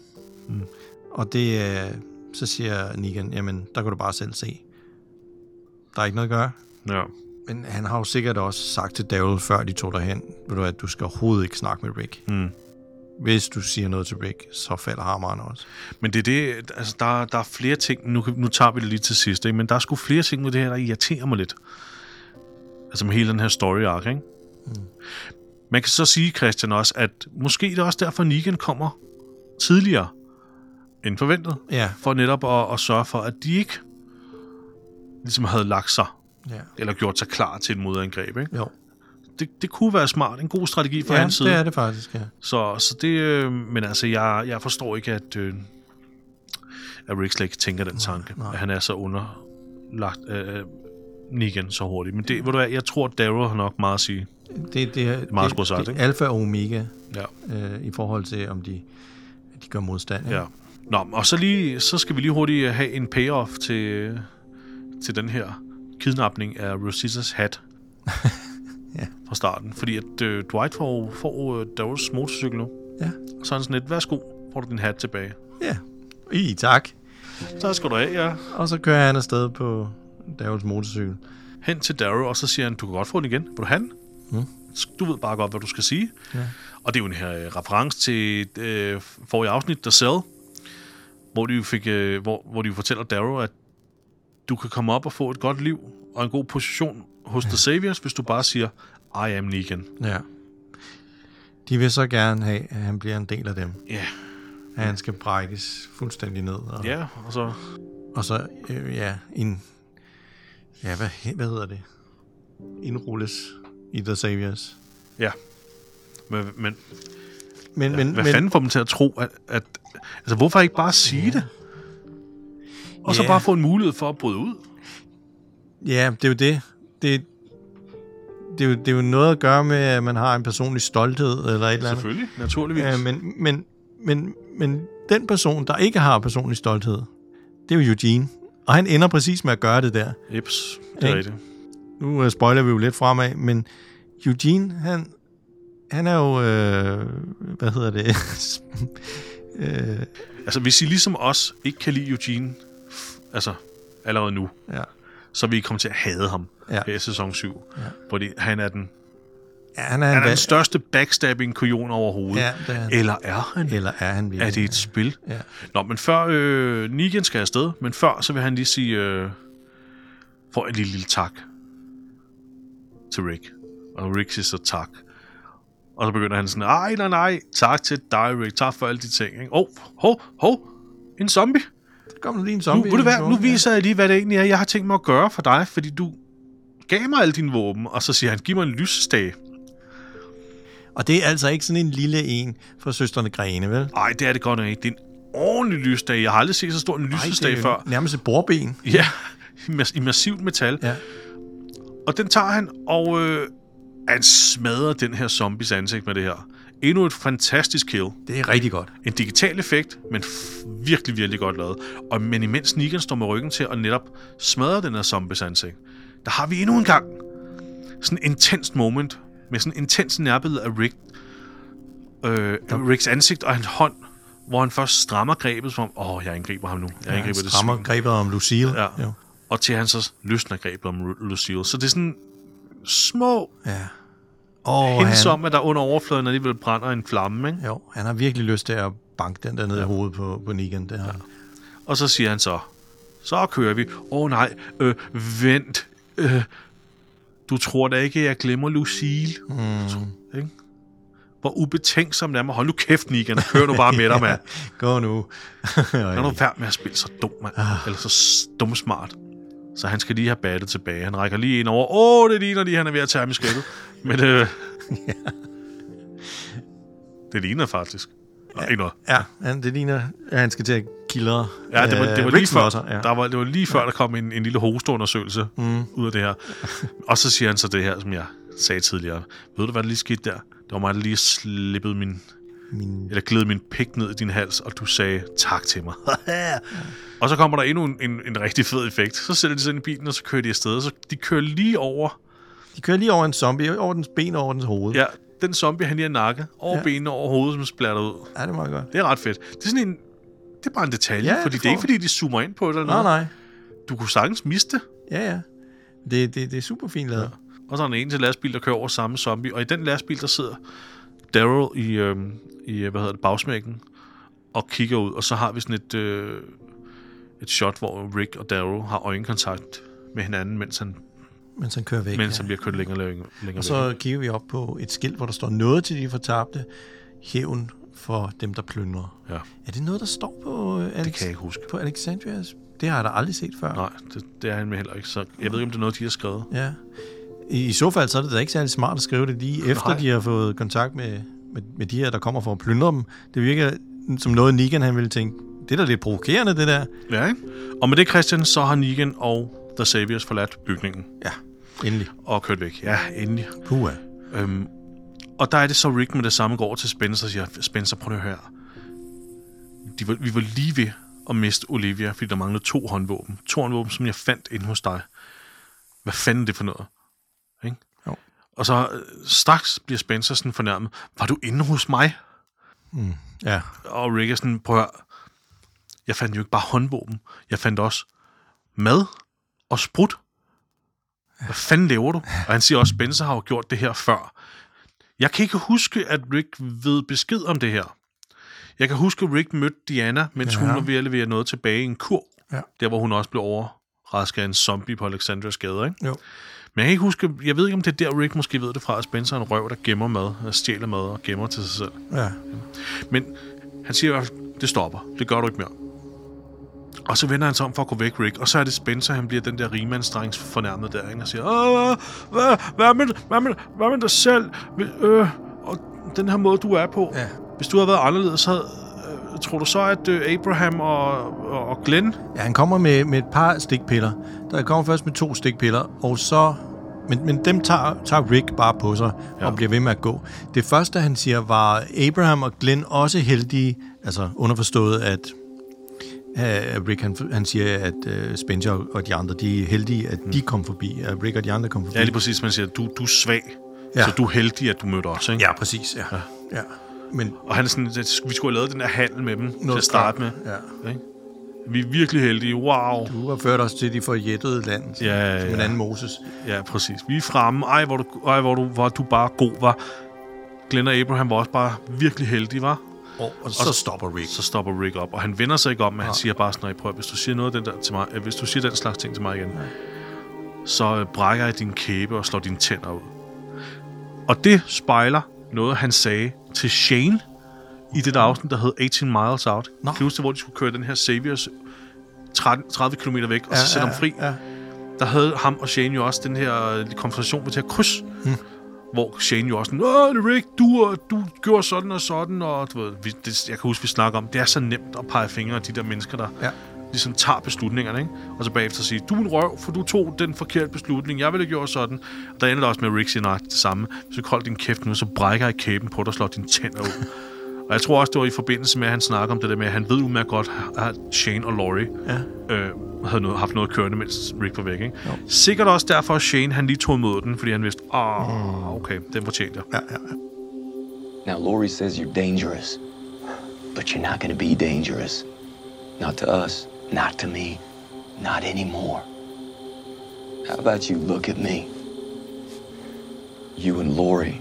Og så siger Negan, jamen, der kan du bare selv se. Der er ikke noget at gøre. Ja. Men han har jo sikkert også sagt til Daryl, før de tog derhen, ved du at du skal overhovedet ikke snakke med Rick. Hvis du siger noget til Rick, så falder hammeren også. Men det er det, altså der er flere ting, nu tager vi det lige til sidst, ikke? Men der er sgu flere ting med det her, der irriterer mig lidt. Altså med hele den her story arc, ikke? Man kan så sige, Christian, også, at måske det er også derfor, Negan kommer tidligere end forventet. Ja. For netop at sørge for, at de ikke ligesom havde lagt sig, eller gjort sig klar til et modangreb, ikke? Jo. det kunne være smart. En god strategi fra hans side. Ja, det er det faktisk, ja. Så det... men altså, jeg forstår ikke, at Rick slet ikke tænker den tanke. Nej. At han er så underlagt Negan så hurtigt. Men det, ved du hvad, jeg tror, at Daryl har nok meget at sige. Det er meget skruet sagt, ikke? Alfa og omega i forhold til, om de gør modstand. Ikke? Ja. Nå, og så skal vi lige hurtigt have en payoff til den her kidnapning af Rosita's hat fra starten. Fordi at Dwight får Daryls motorcykel nu. Ja. Og så er han sådan lidt, værsgo, får du din hat tilbage. Ja, tak. Så skal du af, ja. Og så kører han afsted på Daryls motorcykel. Hen til Daryl, og så siger han, du kan godt få den igen. Vil du have den? Du ved bare godt, hvad du skal sige. Ja. Og det er jo en her reference til forrige afsnit, The Cell, hvor de fortæller Daryl, at du kan komme op og få et godt liv og en god position hos The Saviors, hvis du bare siger, I am Negan. Ja. De vil så gerne have, at han bliver en del af dem. Ja. At han skal brækkes fuldstændig ned. Og så hvad hedder det? Indrulles i The Saviors. Ja. Men hvad fanden får dem til at tro, at altså, hvorfor ikke bare sige det? Og så bare få en mulighed for at bryde ud? Ja, det er jo det. Det er jo noget at gøre med, at man har en personlig stolthed eller et eller andet. Selvfølgelig, naturligvis. Men den person, der ikke har personlig stolthed, det er jo Eugene. Og han ender præcis med at gøre det der. Jeps, det er rigtigt. Nu spoiler vi jo lidt fremad, men Eugene, han er jo, hvad hedder det? Altså, hvis I ligesom os ikke kan lide Eugene, altså allerede nu, så vil I komme til at hade ham her i sæson 7. Ja. Fordi han er den han er den største backstabbing-kujon overhovedet. Ja, det er han. Eller er han virkelig? Er det et spil? Ja. Nå, men før Negan skal afsted, men før så vil han lige sige for en lille tak til Rick. Og Rick siger så tak. Og så begynder han sådan, nej, tak til dig, Rick. Tak for alle de ting. Ikke? En zombie. Så kommer lige en zombie. Nu viser jeg lige, hvad det egentlig er, jeg har tænkt mig at gøre for dig, fordi du gav mig alle dine våben, og så siger han, giv mig en lysestage. Og det er altså ikke sådan en lille en fra Søstrene Grene, vel? Nej, det er det godt nok ikke. Det er en ordentlig lysestage. Jeg har aldrig set så stor en lysestage før. Nærmest et bordben. Ja, i massivt metal. Ja. Og den tager han, og han smadrer den her zombies ansigt med det her. Endnu et fantastisk kill. Det er rigtig godt. En digital effekt, men virkelig, virkelig godt lavet. Men imens Negan står med ryggen til at netop smadre den her zombies ansigt, der har vi endnu en gang sådan en intens moment med sådan en intens nærbillede af Rick. Ricks ansigt og hans hånd, hvor han først strammer grebet, som jeg angriber ham nu. Han strammer grebet om Lucille. Ja. Jo. Og til han så løsner grebet om Lucille. Så det er sådan små hints om, at der under overfladen alligevel brænder en flamme, ikke? Jo, han har virkelig lyst til at banke den der ned i hovedet på Negan. Det her. Ja. Og så siger han så kører vi. Nej, vent. Du tror da ikke, jeg glemmer Lucille? Ikke? Hvor ubetænksom det er. Hold nu kæft, Negan. Kør nu bare med dig, mand. Gå nu. Han er værd med at spille så dum, mand. Eller så dumsmart. Så han skal lige have battet tilbage. Han rækker lige ind over. Det ligner lige, han er ved at tage ham i skridtet. Men det ligner faktisk. Ikke noget. Ja, det ligner, at han skal til at kildre. Ja, det var lige før, det var lige før, der kom en lille hosteundersøgelse ud af det her. Og så siger han så det her, som jeg sagde tidligere. Ved du, hvad der lige skete der? Det var mig, der lige slippede eller gled min pik ned i din hals, og du sagde tak til mig. Og så kommer der endnu en rigtig fed effekt. Så sætter de sig ind i bilen, og så kører de afsted. Så de kører lige over... De kører lige over en zombie, over dens ben og over dens hoved. Ja, den zombie, han lige har nakket, over benene over hovedet, som splatter ud. Ja, det er meget godt. Det er ret fedt. Det er sådan en... Det er bare en detalje, fordi det er ikke, fordi de zoomer ind på det eller noget. Nej. Du kunne sagtens miste det. Ja. Det er super fint lavet. Ja. Og så er der en til lastbil, der kører over samme zombie. Og i den lastbil, der sidder Daryl i bagsmækken og kigger ud. Og så har vi sådan et shot, hvor Rick og Daryl har øjenkontakt med hinanden, mens han kører væk. Mens han bliver kørt længere og så kigger vi op på et skilt, hvor der står noget til de fortabte. Hævn for dem, der plyndrer. Ja. Er det noget, der står på det kan jeg ikke huske. På Alexandrias? Det har jeg da aldrig set før. Nej, det er han med heller ikke. Så jeg ved ikke, om det er noget, de har skrevet. Ja. I så fald, så er det da ikke særlig smart at skrive det lige efter, de har fået kontakt med de her, der kommer for at plyndre dem. Det virker som noget, Negan han ville tænke, det er da lidt provokerende, det der. Ja, ikke? Og med det, Christian, så har Negan og The Saviors forladt bygningen. Ja, endelig. Og kørt væk. Ja, endelig. Puha. Og der er det så Rick med det samme går til Spencer og siger, Spencer, prøv at høre. Vi var lige ved at miste Olivia, fordi der manglede 2 håndvåben. 2 håndvåben, som jeg fandt inde hos dig. Hvad fanden er det for noget? Ikke? Jo. Og så straks bliver Spencer sådan fornærmet. Var du inde hos mig? Ja. Og Rick er sådan, prøv at høre. Jeg fandt jo ikke bare håndvåben. Jeg fandt også mad og sprut. Hvad fanden laver du? Og han siger også, Spencer har jo gjort det her før. Jeg kan ikke huske, at Rick ved besked om det her. Jeg kan huske, at Rick mødte Diana, mens hun var ved at levere noget tilbage i en kur. Ja. Der, hvor hun også blev overrasket af en zombie på Alexandrias gade, ikke? Jo. Men jeg kan ikke huske, jeg ved ikke, om det er der, Rick måske ved det fra, at Spencer er en røv, der gemmer mad, der stjæler mad og gemmer til sig selv. Ja. Men han siger i hvert fald, det stopper. Det gør du ikke mere. Og så vender han sig om for at gå væk, Rick. Og så er det Spencer, han bliver den der rigmandsdrengs fornærmet der, ikke? Og siger, hvad med dig selv? Og den her måde, du er på. Ja. Hvis du havde været anderledes, så tror du så, at Abraham og Glenn... Ja, han kommer med et par stikpiller. Der kommer først med 2 stikpiller, og så... Men dem tager Rick bare på sig og bliver ved med at gå. Det første, han siger, var Abraham og Glenn også heldige, altså underforstået, at Rick, han siger, at Spencer og de andre, de er heldige, at de kom forbi, at Rick og de andre kom forbi. Ja, det er præcis, man siger, du er svag, så du er heldig, at du mødte os, ikke? Ja, præcis, ja. Men, og han er sådan, vi skulle have lavet den der handel med dem til at starte med. Ja. Ikke? Vi er virkelig heldige, wow. Du har ført os til de forjættede land, som en anden Moses. Ja, præcis. Vi er fremme, hvor du bare god, var. Glenn og Abraham var også bare virkelig heldige, var. Og så stopper Rick. Så stopper Rick op, og han vender sig ikke om, men han siger bare sådan, prøv, hvis du siger noget den der til mig, hvis du siger den slags ting til mig igen, så brækker jeg din kæbe og slår dine tænder ud. Og det spejler noget, han sagde til Shane i det der afsnit, der hed 18 Miles Out. Kan du huske, hvor de skulle køre den her Saviors 30 km væk, og så sætte ham fri? Ja. Der havde ham og Shane jo også den her konfrontation med det her kryds, hvor Shane jo også sådan, Rick, du gjorde sådan og sådan, og du ved, jeg kan huske, vi snakker om, det er så nemt at pege fingre af de der mennesker, der ligesom tager beslutningerne, ikke? Og så bagefter sige, du er en røv, for du tog den forkerte beslutning, jeg ville have gjort sådan. Og der ender det også med, at Rick siger det samme. Hvis du holder din kæft nu, så brækker jeg kæben på dig og slår dine tænder ud. Og jeg tror også, det var i forbindelse med, at han snakker om det der med, at han ved udmærket godt, at Shane og Laurie havde haft noget kørende, mens Rick var væk, ikke? Sikkert også derfor, at Shane han lige tog imod den, fordi han vidste, okay, den fortjente jeg. Ja. Now, Laurie says you're dangerous, but you're not going to be dangerous. Not to us, not to me, not anymore. How about you look at me? You and Laurie.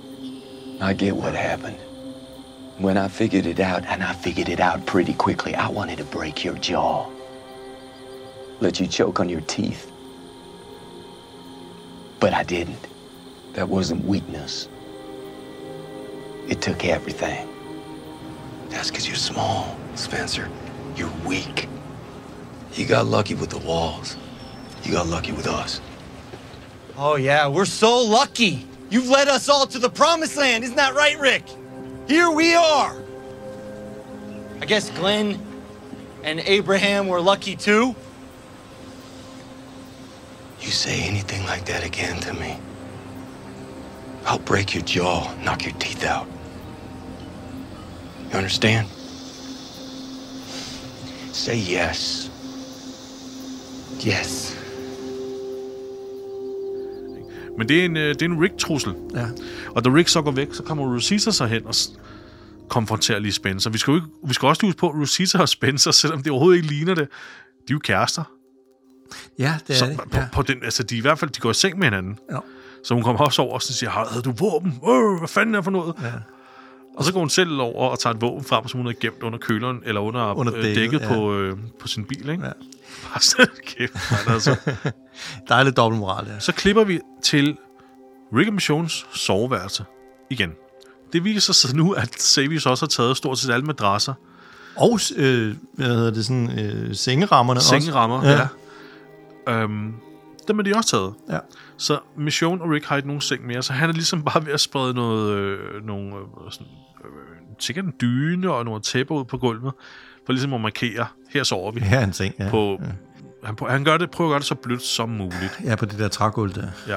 I get what happened. When I figured it out, and I figured it out pretty quickly, I wanted to break your jaw. Let you choke on your teeth. But I didn't. That wasn't weakness. It took everything. That's because you're small, Spencer. You're weak. You got lucky with the walls. You got lucky with us. Oh, yeah, we're so lucky. You've led us all to the promised land. Isn't that right, Rick? Here we are. I guess Glenn and Abraham were lucky too. You say anything like that again to me, I'll break your jaw, knock your teeth out. You understand? Say yes. Yes. Men det er en Rick-trussel. Ja. Og da Rick så går væk, så kommer Rosita sig hen og konfronterer lige Spencer. Vi skal også huske på, at Rosita og Spencer, selvom det overhovedet ikke ligner det, de er jo kærester. Ja, det er så, det. På den, altså, de i hvert fald de går i seng med hinanden. Ja. Så hun kommer også over og siger, havde du våben? Hvad fanden er for noget? Ja. Og så går hun selv over og tager et våben frem, som hun har gemt under køleren, eller under dækket på sin bil, ikke? Ja. Bare så kæft, altså. Dejligt dobbeltmoral, ja. Så klipper vi til Rick og Michonnes soveværelse igen. Det viser sig nu, at Saviors også har taget stort set alle madrasser. Og, sengerammerne også. Sengerammer, ja. Dem er de også taget. Ja. Så Michonne og Rick har ikke nogen seng mere, så han er ligesom bare ved at sprede sikkert en dyne og nogle tæpper ud på gulvet, for ligesom at markere, her sover vi. Ja, en seng, ja. Han prøver at gøre det så blødt som muligt. Ja, på det der trægulv der. Ja.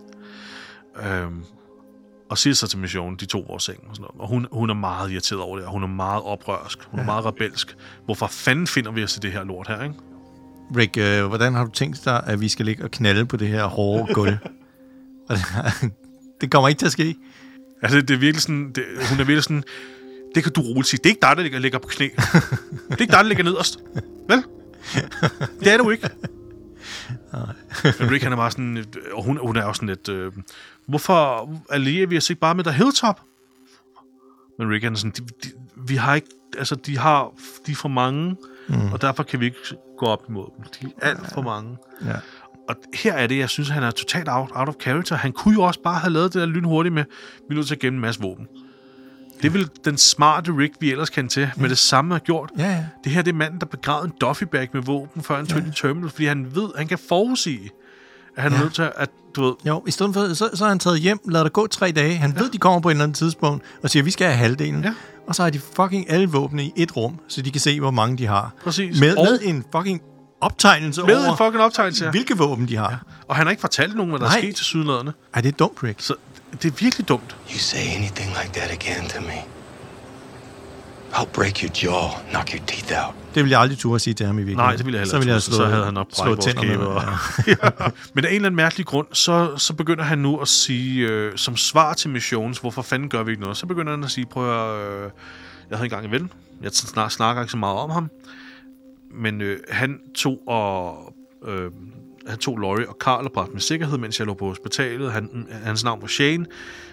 Og siger så til Michonne, de tog vores seng og sådan noget. Og hun er meget irriteret over det, og hun er meget oprørsk. Hun er meget rebelsk. Hvorfor fanden finder vi os i det her lort her, ikke? Rick, hvordan har du tænkt dig, at vi skal ligge og knalde på det her hårde gulv? Det kommer ikke til at ske. Altså, det er virkelig sådan... hun er virkelig sådan... Det kan du roligt sige. Det er ikke dig, der ligger på knæ. Det er ikke dig, der ligger nederst. Vel? Det er du ikke. Men Rick, han er bare sådan... Og hun er også sådan lidt... hvorfor allierer vi os ikke bare med der Hilltop? Men Rick, han er sådan... Vi har ikke... Altså, de er for mange, og derfor kan vi ikke gå op imod dem. De er alt for mange. Ja. Og her er det, jeg synes, han er totalt out of character. Han kunne jo også bare have lavet det der lynhurtigt med, vi er nødt til at gemme en masse våben. Det er vel den smarte Rick, vi ellers kan til, med det samme har gjort. Ja. Det her det er manden, der begravede en duffy-bag med våben, før han tog i terminal, fordi han ved, han kan forudsige, at han er nødt til at, du ved... Jo, i stedet for, så har han taget hjem, lader der gå 3 dage. Han ved, de kommer på et eller andet tidspunkt, og siger, vi skal have halvdelen. Ja. Og så har de fucking alle våbne i et rum, så de kan se, hvor mange de har. Præcis. Med en fucking optegnelse over... Med en fucking optegnelse, hvilke våben de har. Ja. Og han har ikke fortalt nogen, hvad der er sket til sydenladende. Ej, det er dumt, Rick. Så det er virkelig dumt. You say anything like that again to me, I'll break your jaw, knock your teeth out. Det ville jeg aldrig turde at sige til ham i virkeligheden. Nej, det ville jeg heller ikke. Så havde han nok brækket vores kæber. Ja. Men af en eller anden mærkelig grund, så begynder han nu at sige, som svar til Missions, hvorfor fanden gør vi ikke noget? Så begynder han at sige, prøv at jeg havde engang en ven. Jeg snakker ikke så meget om ham. Men han tog Laurie og Carl og bragte med sikkerhed, mens jeg lå på hospitalet. Hans navn var Shane.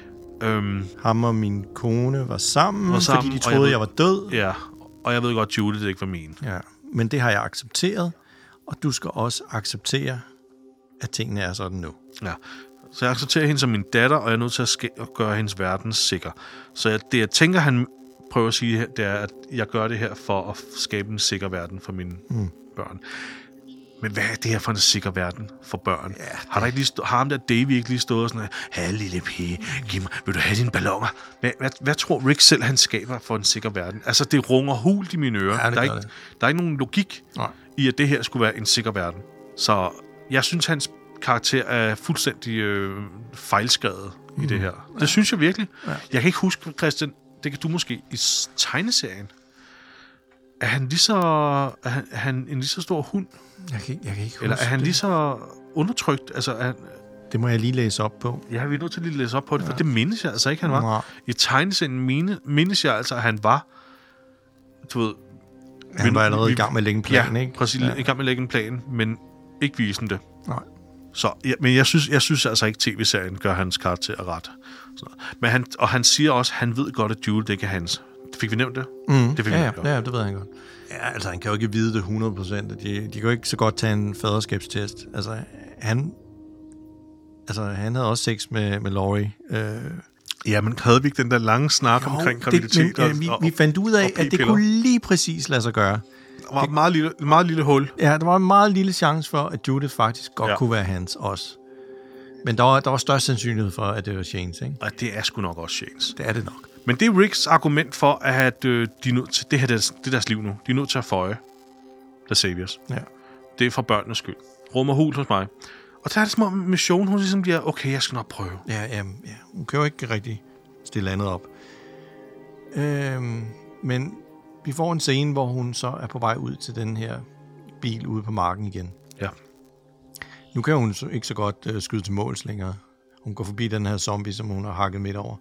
Ham og min kone var sammen, fordi de troede, jeg var død. Ja, og jeg ved godt, Julie, det ikke var min. Ja, men det har jeg accepteret, og du skal også acceptere, at tingene er sådan nu. Ja, så jeg accepterer hende som min datter, og jeg er nødt til at gøre hendes verden sikker. Så det, jeg tænker, han prøver at sige, det er, at jeg gør det her for at skabe en sikker verden for mine børn. Men hvad er det her for en sikker verden for børn? Ja, har ham der Davey ikke lige stået og sådan, hey, lille pige, vil du have dine balloner? Hvad tror Rick selv, han skaber for en sikker verden? Altså, det runger hult i mine ører. Ja, der er ikke nogen logik i, at det her skulle være en sikker verden. Så jeg synes, hans karakter er fuldstændig fejlskrevet i det her. Det synes jeg virkelig. Ja. Jeg kan ikke huske, Christian, det kan du måske, i tegneserien. Er han en lige så stor hund? Jeg kan ikke huske. Eller er han lige så undertrykt? Altså, det må jeg lige læse op på. Ja, vi er nødt til at lige læse op på det, for det mindes jeg altså ikke, han var. Nej. I tegneserien mindes jeg altså, at han var, du ved... Han var allerede i gang med at lægge en plan, ikke? Præcis, i gang med at lægge en plan, men ikke vise det. Nej. Så, ja, men jeg synes altså ikke, tv-serien gør hans karakter ret. Men han siger også, at han ved godt, at Julie det ikke er hans. Fik vi nævnt det? Det fik vi nævnt. Ja, det ved han godt. Ja, altså han kan jo ikke vide det 100%. De kan jo ikke så godt tage en faderskabstest. Altså han havde også sex med Laurie. Ja, men havde vi ikke den der lange snak omkring graviditet? Vi fandt ud af, at det kunne lige præcis lade sig gøre. Der var et meget lille hul. Ja, der var en meget lille chance for, at Judith faktisk godt kunne være hans også. Men der var størst sandsynlighed for, at det var Shanes, ikke? Og det er sgu nok også Shanes. Det er det nok. Men det er Ricks argument for, at de er nødt til, det her det er deres liv nu. De er nødt til at føje The Saviors. Ja. Det er for børnenes skyld. Rum og hul hos mig. Og der er det som om Mission, hun ligesom bliver, okay, jeg skal nok prøve. Ja. Hun kan jo ikke rigtig stille andet op. Men vi får en scene, hvor hun så er på vej ud til den her bil ude på marken igen. Ja. Nu kan hun ikke så godt skyde til måls længere. Hun går forbi den her zombie, som hun har hakket midt over.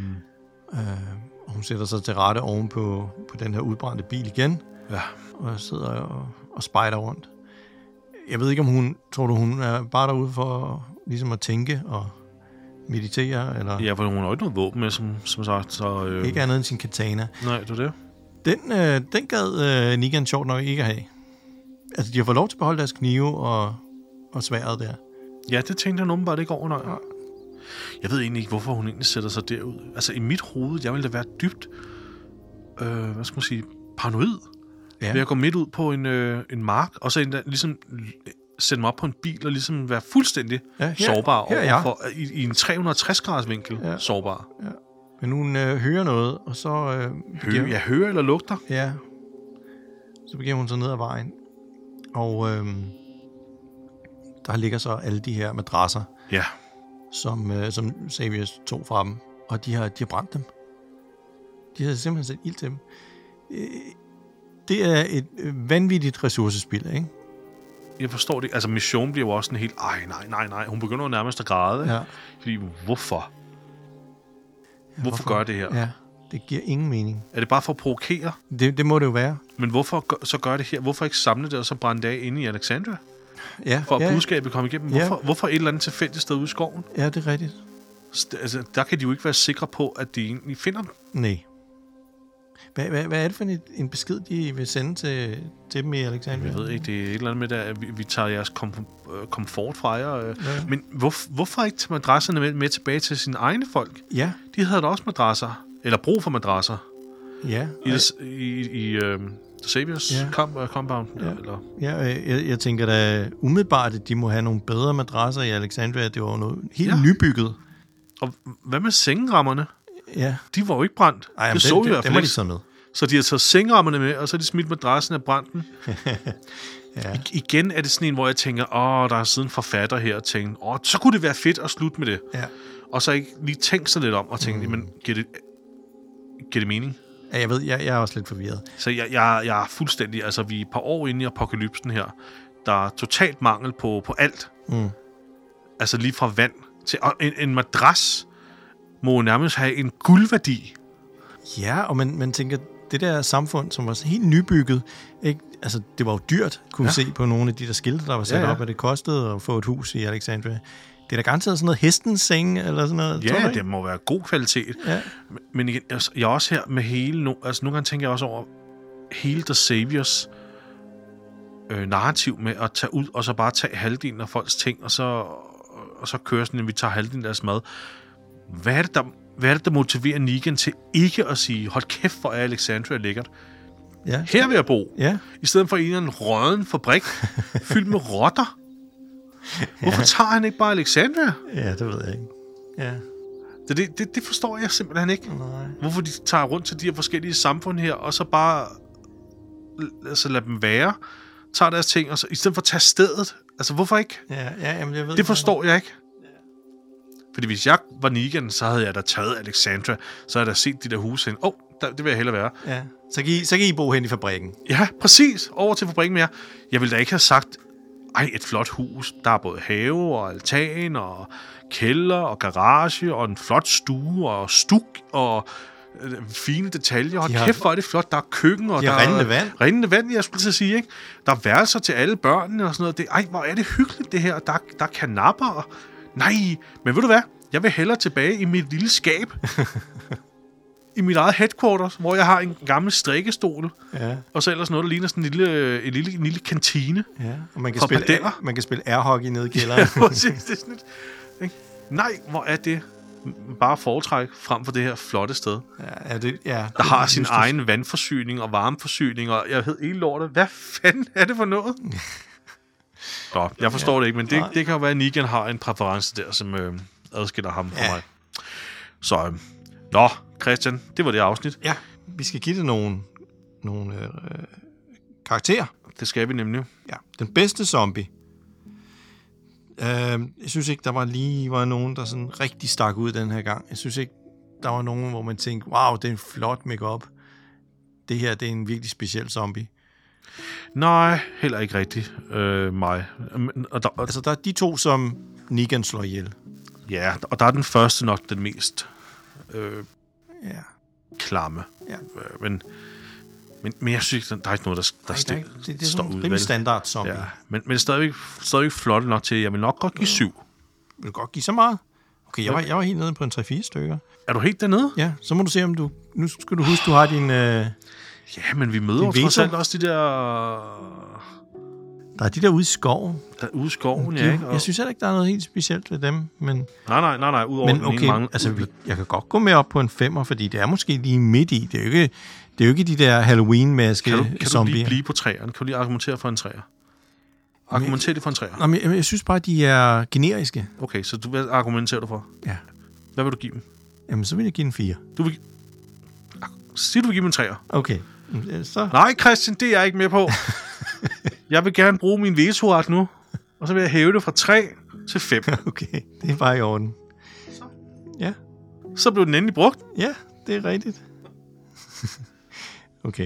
Hun sætter sig til rette oven på den her udbrændte bil igen. Ja. Og sidder og spejder rundt. Jeg ved ikke, om hun er bare derude for ligesom at tænke og meditere, eller... Ja, for hun har jo ikke noget våben med, som sagt, så... Ikke andet end sin katana. Nej, det er det. Den gad Negan sjovt nok ikke at have. Altså, de har fået lov til at beholde deres knive og sværdet der. Ja, det tænkte han åbenbart ikke over, nej. Ja. Jeg ved egentlig ikke, hvorfor hun egentlig sætter sig derud. Altså, i mit hoved, jeg ville da være dybt, hvad skal man sige, paranoid. Ja. Ved at gå midt ud på en mark, og så ligesom sætte mig op på en bil og ligesom være fuldstændig sårbar overfor, i en 360-graders vinkel sårbar. Ja. Men hun hører noget, og så... Jeg hører eller lugter? Ja. Så begiver hun sig ned ad vejen. Og der ligger så alle de her madrasser, som Xavier tog fra dem. Og de har brændt dem. De har simpelthen sat ild til dem. Det er et vanvittigt ressourcespil, ikke? Jeg forstår det. Altså, Mission bliver jo også sådan helt... Nej. Hun begynder nærmest at græde. Ja. Fordi, hvorfor? Hvorfor gør det her? Ja, det giver ingen mening. Er det bare for at provokere? Det må det jo være. Men hvorfor så gør det her? Hvorfor ikke samle det og så brænde det af inde i Alexandria? Ja. For at budskabet kommer igennem. Hvorfor et eller andet tilfældigt sted ude i skoven? Ja, det er rigtigt. Altså, der kan de jo ikke være sikre på, at de egentlig finder dem. Nej. Hvad er det for en besked, de vil sende til dem i Alexandria? Jeg ved ikke, det er et eller andet med, at vi tager jeres komfort fra jer. Ja. Men hvorfor ikke tage madrasserne med tilbage til sine egne folk? Ja. De havde da også madrasser. Eller brug for madrasser. Ja. I Xavier's compound. Ja. Eller? Ja, jeg tænker da umiddelbart, at de må have nogle bedre madrasser i Alexandria. Det var noget helt nybygget. Og hvad med sengerammerne? Ja. De var jo ikke brændt. Det så vi i hvert fald ikke. De med. Så de har taget sengerammerne med, og så har de smidt madrassen af branden. Igen er det sådan en, hvor jeg tænker, der er siden forfatter her, og tænker, så kunne det være fedt at slutte med det. Ja. Og så ikke lige tænke sig lidt om, og tænke, men giver det mening? Ja, jeg ved, jeg er også lidt forvirret. Så jeg er fuldstændig, altså vi er et par år inde i apokalypsen her, der er totalt mangel på alt. Altså lige fra vand til, og en madras må nærmest have en guldværdi. Ja, og man tænker, det der samfund, som var helt nybygget, ikke? Altså, det var jo dyrt, kunne vi se på nogle af de der skilte, der var sat op, at det kostede at få et hus i Alexandria. Det er da garanteret sådan noget hestens seng, eller sådan noget. Ja, det må være god kvalitet. Ja. Men igen, jeg er også her med hele... nogle gange tænker jeg også over hele The Saviors narrativ med at tage ud, og så bare tage halvdelen af folks ting, og så køre sådan, at vi tager halvdelen af deres mad. Hvad er det, der motiverer Negan til ikke at sige, hold kæft, hvor er Alexandria lækkert. Ja. Her vil jeg bo. Ja. I stedet for en rødden fabrik fyldt med rotter. Hvorfor tager han ikke bare Alexandria? Ja, det ved jeg ikke. Ja. Det forstår jeg simpelthen ikke. Nej. Hvorfor de tager rundt til de her forskellige samfund her, og så bare lade dem være, tager deres ting, og så, i stedet for at tage stedet. Altså, hvorfor ikke? Ja, jamen, jeg ved det forstår jeg ikke. Fordi hvis jeg var Negan, så havde jeg da taget Alexandria, så havde jeg da set de der huse hen. Det vil jeg hellere være. Ja. Så kan I bo hen i fabrikken. Ja, præcis. Over til fabrikken mere. Jeg ville da ikke have sagt, et flot hus. Der er både have og altan og kælder og garage og en flot stue og stuk og fine detaljer. Og kæft, hvor er det flot. Der er køkken og der er rindende vand. Rindende vand, jeg skulle til at sige, ikke? Der er værelser til alle børnene og sådan noget. Hvor er det hyggeligt, det her. Der er kanapper. Nej, men ved du hvad? Jeg vil hellere tilbage i mit lille skab. I mit eget headquarters, hvor jeg har en gammel strikkestol. Ja. Og så ellers noget, der ligner sådan en lille kantine. Ja, og man kan spille airhockey nede i kælderen. Ja, præcis. Det er sådan et, nej, hvor er det bare foretræk frem for det her flotte sted. Der har sin egen vandforsyning og varmeforsyning, og jeg ved ikke lortet, hvad fanden er det for noget? Nå, jeg forstår det ikke, men det kan jo være, at Negan har en præference der, som adskiller ham fra mig. Så, Christian, det var det afsnit. Ja, vi skal give det nogle karakterer. Det skal vi nemlig. Ja, den bedste zombie. Jeg synes ikke, der var nogen, der sådan rigtig stak ud den her gang. Jeg synes ikke, der var nogen, hvor man tænkte, wow, det er en flot make-up. Det her, det er en virkelig speciel zombie. Nej, heller ikke rigtigt mig. Altså, der er de to, som Negan slår ihjel. Ja, og der er den første nok den mest klamme. Ja. Men jeg synes ikke, der er ikke noget, der står ud. Det er standard zombie. Ja, men stadigvæk flot nok til, jeg vil nok godt give 7. Vil du godt give så meget? Okay, jeg var helt nede på en 3-4 stykker. Er du helt dernede? Ja, så må du se, om du... Nu skal du huske, du har din... Ja, men vi møder jo trods alt også de der... Der er de der ude i skoven. Der er ude i skoven, ja. Jeg synes heller ikke, der er noget helt specielt ved dem, men... Nej, udover men okay, mange... altså, jeg kan godt gå med op på en 5'er, fordi det er måske lige midt i. Det er jo ikke de der Halloween-maske zombier. Kan du blive på 3'eren? Kan du lige argumentere for en 3'er? Argumenterer det for en 3'er? Nå, men jeg synes bare, de er generiske. Okay, så hvad argumenterer du for? Ja. Hvad vil du give dem? Jamen, så vil jeg give en 4. Siger du vil give dem en 3'er? Okay. Så... Nej, Christian, det er jeg ikke med på. Jeg vil gerne bruge min vetoret nu, og så vil jeg hæve det fra 3 til 5. Okay, det er bare i orden. Så. Ja. Så blev den endelig brugt. Ja, det er rigtigt. Okay.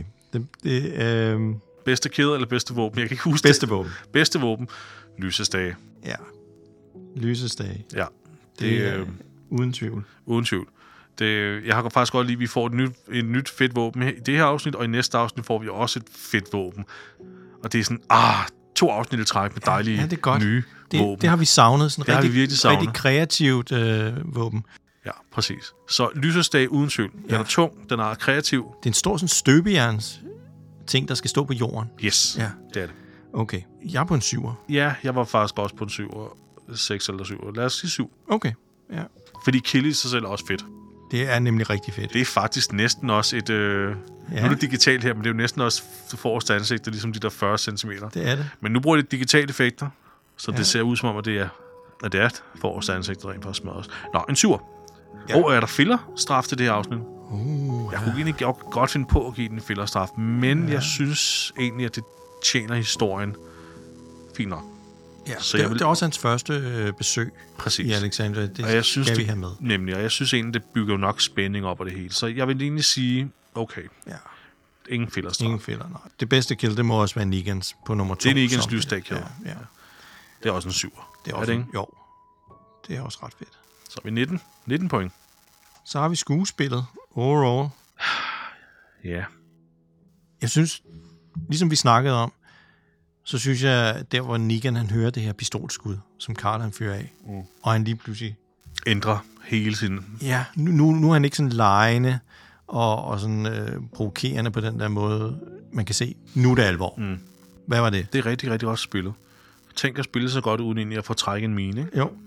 Bedste kæde eller bedste våben? Jeg kan ikke huske bedste våben. Bedste våben. Lysestage. Ja. Lysestage. Ja. Det er uden tvivl. Uden tvivl. Jeg har faktisk godt lide, at vi får et nyt fedt våben i det her afsnit, og i næste afsnit får vi også et fedt våben. Og det er sådan, 2 afsnit i træk med dejlige nye våben. Det har vi savnet. Sådan det har vi virkelig savnet. Rigtig kreativt våben. Ja, præcis. Så lysestage uden tvivl. Den er tung, den er kreativ. Det er en stor sådan støbejerns ting, der skal stå på jorden. Yes, ja. Det er det. Okay, jeg er på en 7'er. Ja, jeg var faktisk også på en 7'er. 6 eller 7'er. Lad os sige 7. Okay, ja. Fordi kill i sig selv er også fedt. Det er nemlig rigtig fedt. Det er faktisk næsten også et... Nu er det digitalt her, men det er jo næsten også forreste ansigter, ligesom de der 40 cm. Det er det. Men nu bruger det digitale effekter, så det ser ud som om, at det er forreste ansigter rent faktisk smadres. Nå, en 7'er. Ja. Og er der fillerstraf til det her afsnit? Jeg kunne egentlig godt finde på at give den en fillerstraf, men jeg synes egentlig, at det tjener historien fint nok. Ja, så det er også hans første besøg i Alexandria. Det og jeg synes, skal vi have med. Nemlig, og jeg synes egentlig, det bygger jo nok spænding op af det hele. Så jeg vil egentlig sige, okay, ingen fillerstraf. Ingen filler, nej. Det bedste kill, det må også være Negans på nummer 2. Det er Negans lysdag kill. Ja. Det er også en 7'er. Det er også det, jo. Det er også ret fedt. Så er vi 19 point. Så har vi skuespillet overall. Ja. Jeg synes, ligesom vi snakkede om, så synes jeg, der hvor Negan han hører det her pistolskud, som Carl han fyrer af, og han lige pludselig ændrer hele sin... Ja, nu er han ikke sådan legende og sådan provokerende på den der måde, man kan se, nu er det alvor. Hvad var det? Det er rigtig, rigtig også spillet. Tænk at spille så godt uden egentlig at få trække en mine, ikke? Jo.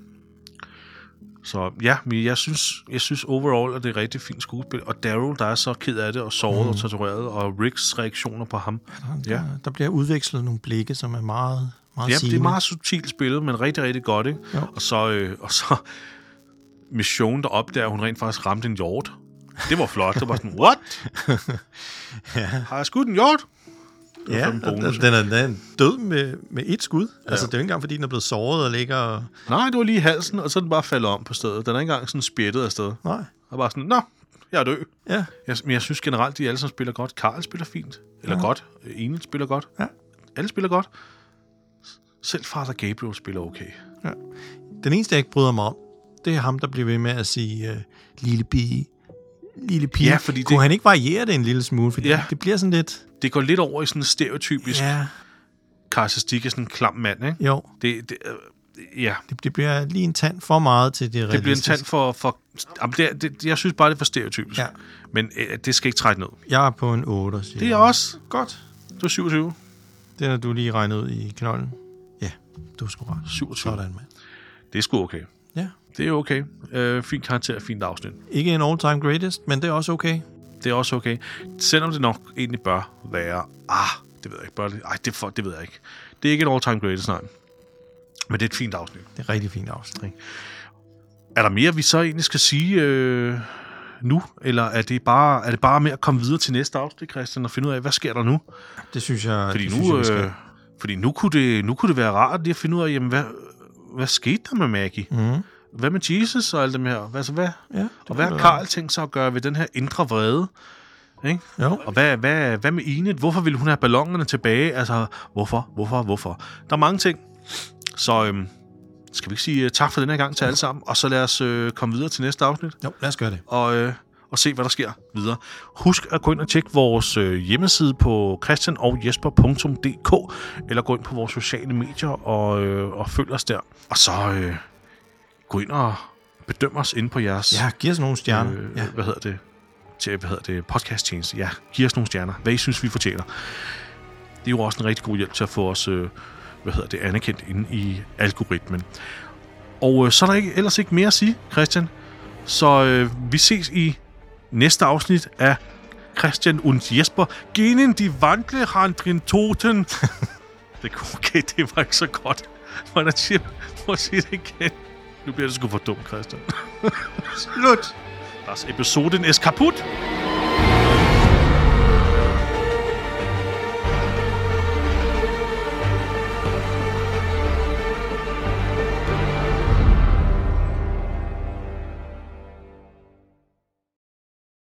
Så ja, men jeg synes overall, at det er rigtig fint skuespil. Og Daryl, der er så ked af det, og såret og tortureret, og Ricks reaktioner på ham. Der bliver udvekslet nogle blikke, som er meget sigende. Det er meget subtilt spillet, men rigtig, rigtig godt, ikke? Og så Mission, der opdager, at hun rent faktisk ramte en hjort. Det var flot. Det var sådan, what? Har jeg skudt en hjort? Ja, den er død med et skud. Ja. Altså, det er jo ikke engang, fordi den er blevet såret og ligger... Og... Nej, det var lige i halsen, og så er den bare faldet om på stedet. Den er ikke engang sådan spjættet af sted. Nej. Og bare sådan, nå, jeg er død. Ja. Men jeg synes generelt, de alle sammen spiller godt. Carl spiller fint. Eller godt. Enid spiller godt. Ja. Alle spiller godt. Selv Father Gabriel spiller okay. Ja. Den eneste, jeg ikke bryder mig om, det er ham, der bliver ved med at sige lille pige. Ja, fordi kunne han ikke variere det en lille smule? Fordi det bliver sådan lidt... Det går lidt over i sådan en stereotypisk karakteristik af sådan en klam mand, ikke? Jo. Det bliver lige en tand for meget til det realistiske. Det bliver en tand for jeg synes bare, det er for stereotypisk. Ja. Men det skal ikke trække ned. Jeg er på en 8. Det er jeg også. Godt. Du er 27. Det er, du lige regnet ud i knolden. Ja, du er sgu ret. 27. Sådan, mand. Det er sgu okay. Ja. Det er okay. Fint karakter, fint afsnit. Ikke en all-time greatest, men det er også okay. Det er også okay. Selvom det nok egentlig bør være... det ved jeg ikke. Det ved jeg ikke. Det er ikke en all-time greatest, nej. Men det er et fint afsnit. Det er rigtig fint afsnit. Er der mere, vi så egentlig skal sige nu? Eller er det bare med at komme videre til næste afsnit, Christian, og finde ud af, hvad sker der nu? Det synes jeg, fordi nu kunne det være rart lige at finde ud af, jamen, hvad skete der med Maggie? Hvad med Jesus og alt det her? Og hvad har Carl tænkt sig at gøre ved den her indre vrede? Ikke? Og hvad med Enid? Hvorfor ville hun have ballonerne tilbage? Altså, hvorfor? Der er mange ting. Så skal vi ikke sige tak for den her gang til alle sammen, og så lad os komme videre til næste afsnit? Jo, lad os gøre det. Og se, hvad der sker videre. Husk at gå ind og tjekke vores hjemmeside på christianochjesper.dk, eller gå ind på vores sociale medier og følg os der. Og så gå ind og bedøm os inde på jeres... Ja, giv os nogle stjerner. Hvad hedder det? Podcast-tjeneste. Ja, giv os nogle stjerner. Hvad I synes, vi fortjener. Det er jo også en rigtig god hjælp til at få os anerkendt inde i algoritmen. Og så er der ellers ikke mere at sige, Christian. Så vi ses i næste afsnit af Christian und Jesper gehen die Wandle Toten. Okay, det var ikke så godt. Hvordan siger man? Sige det igen. Nu bliver det sgu for dumt, Christian. Slut. Das Episoden ist kaputt.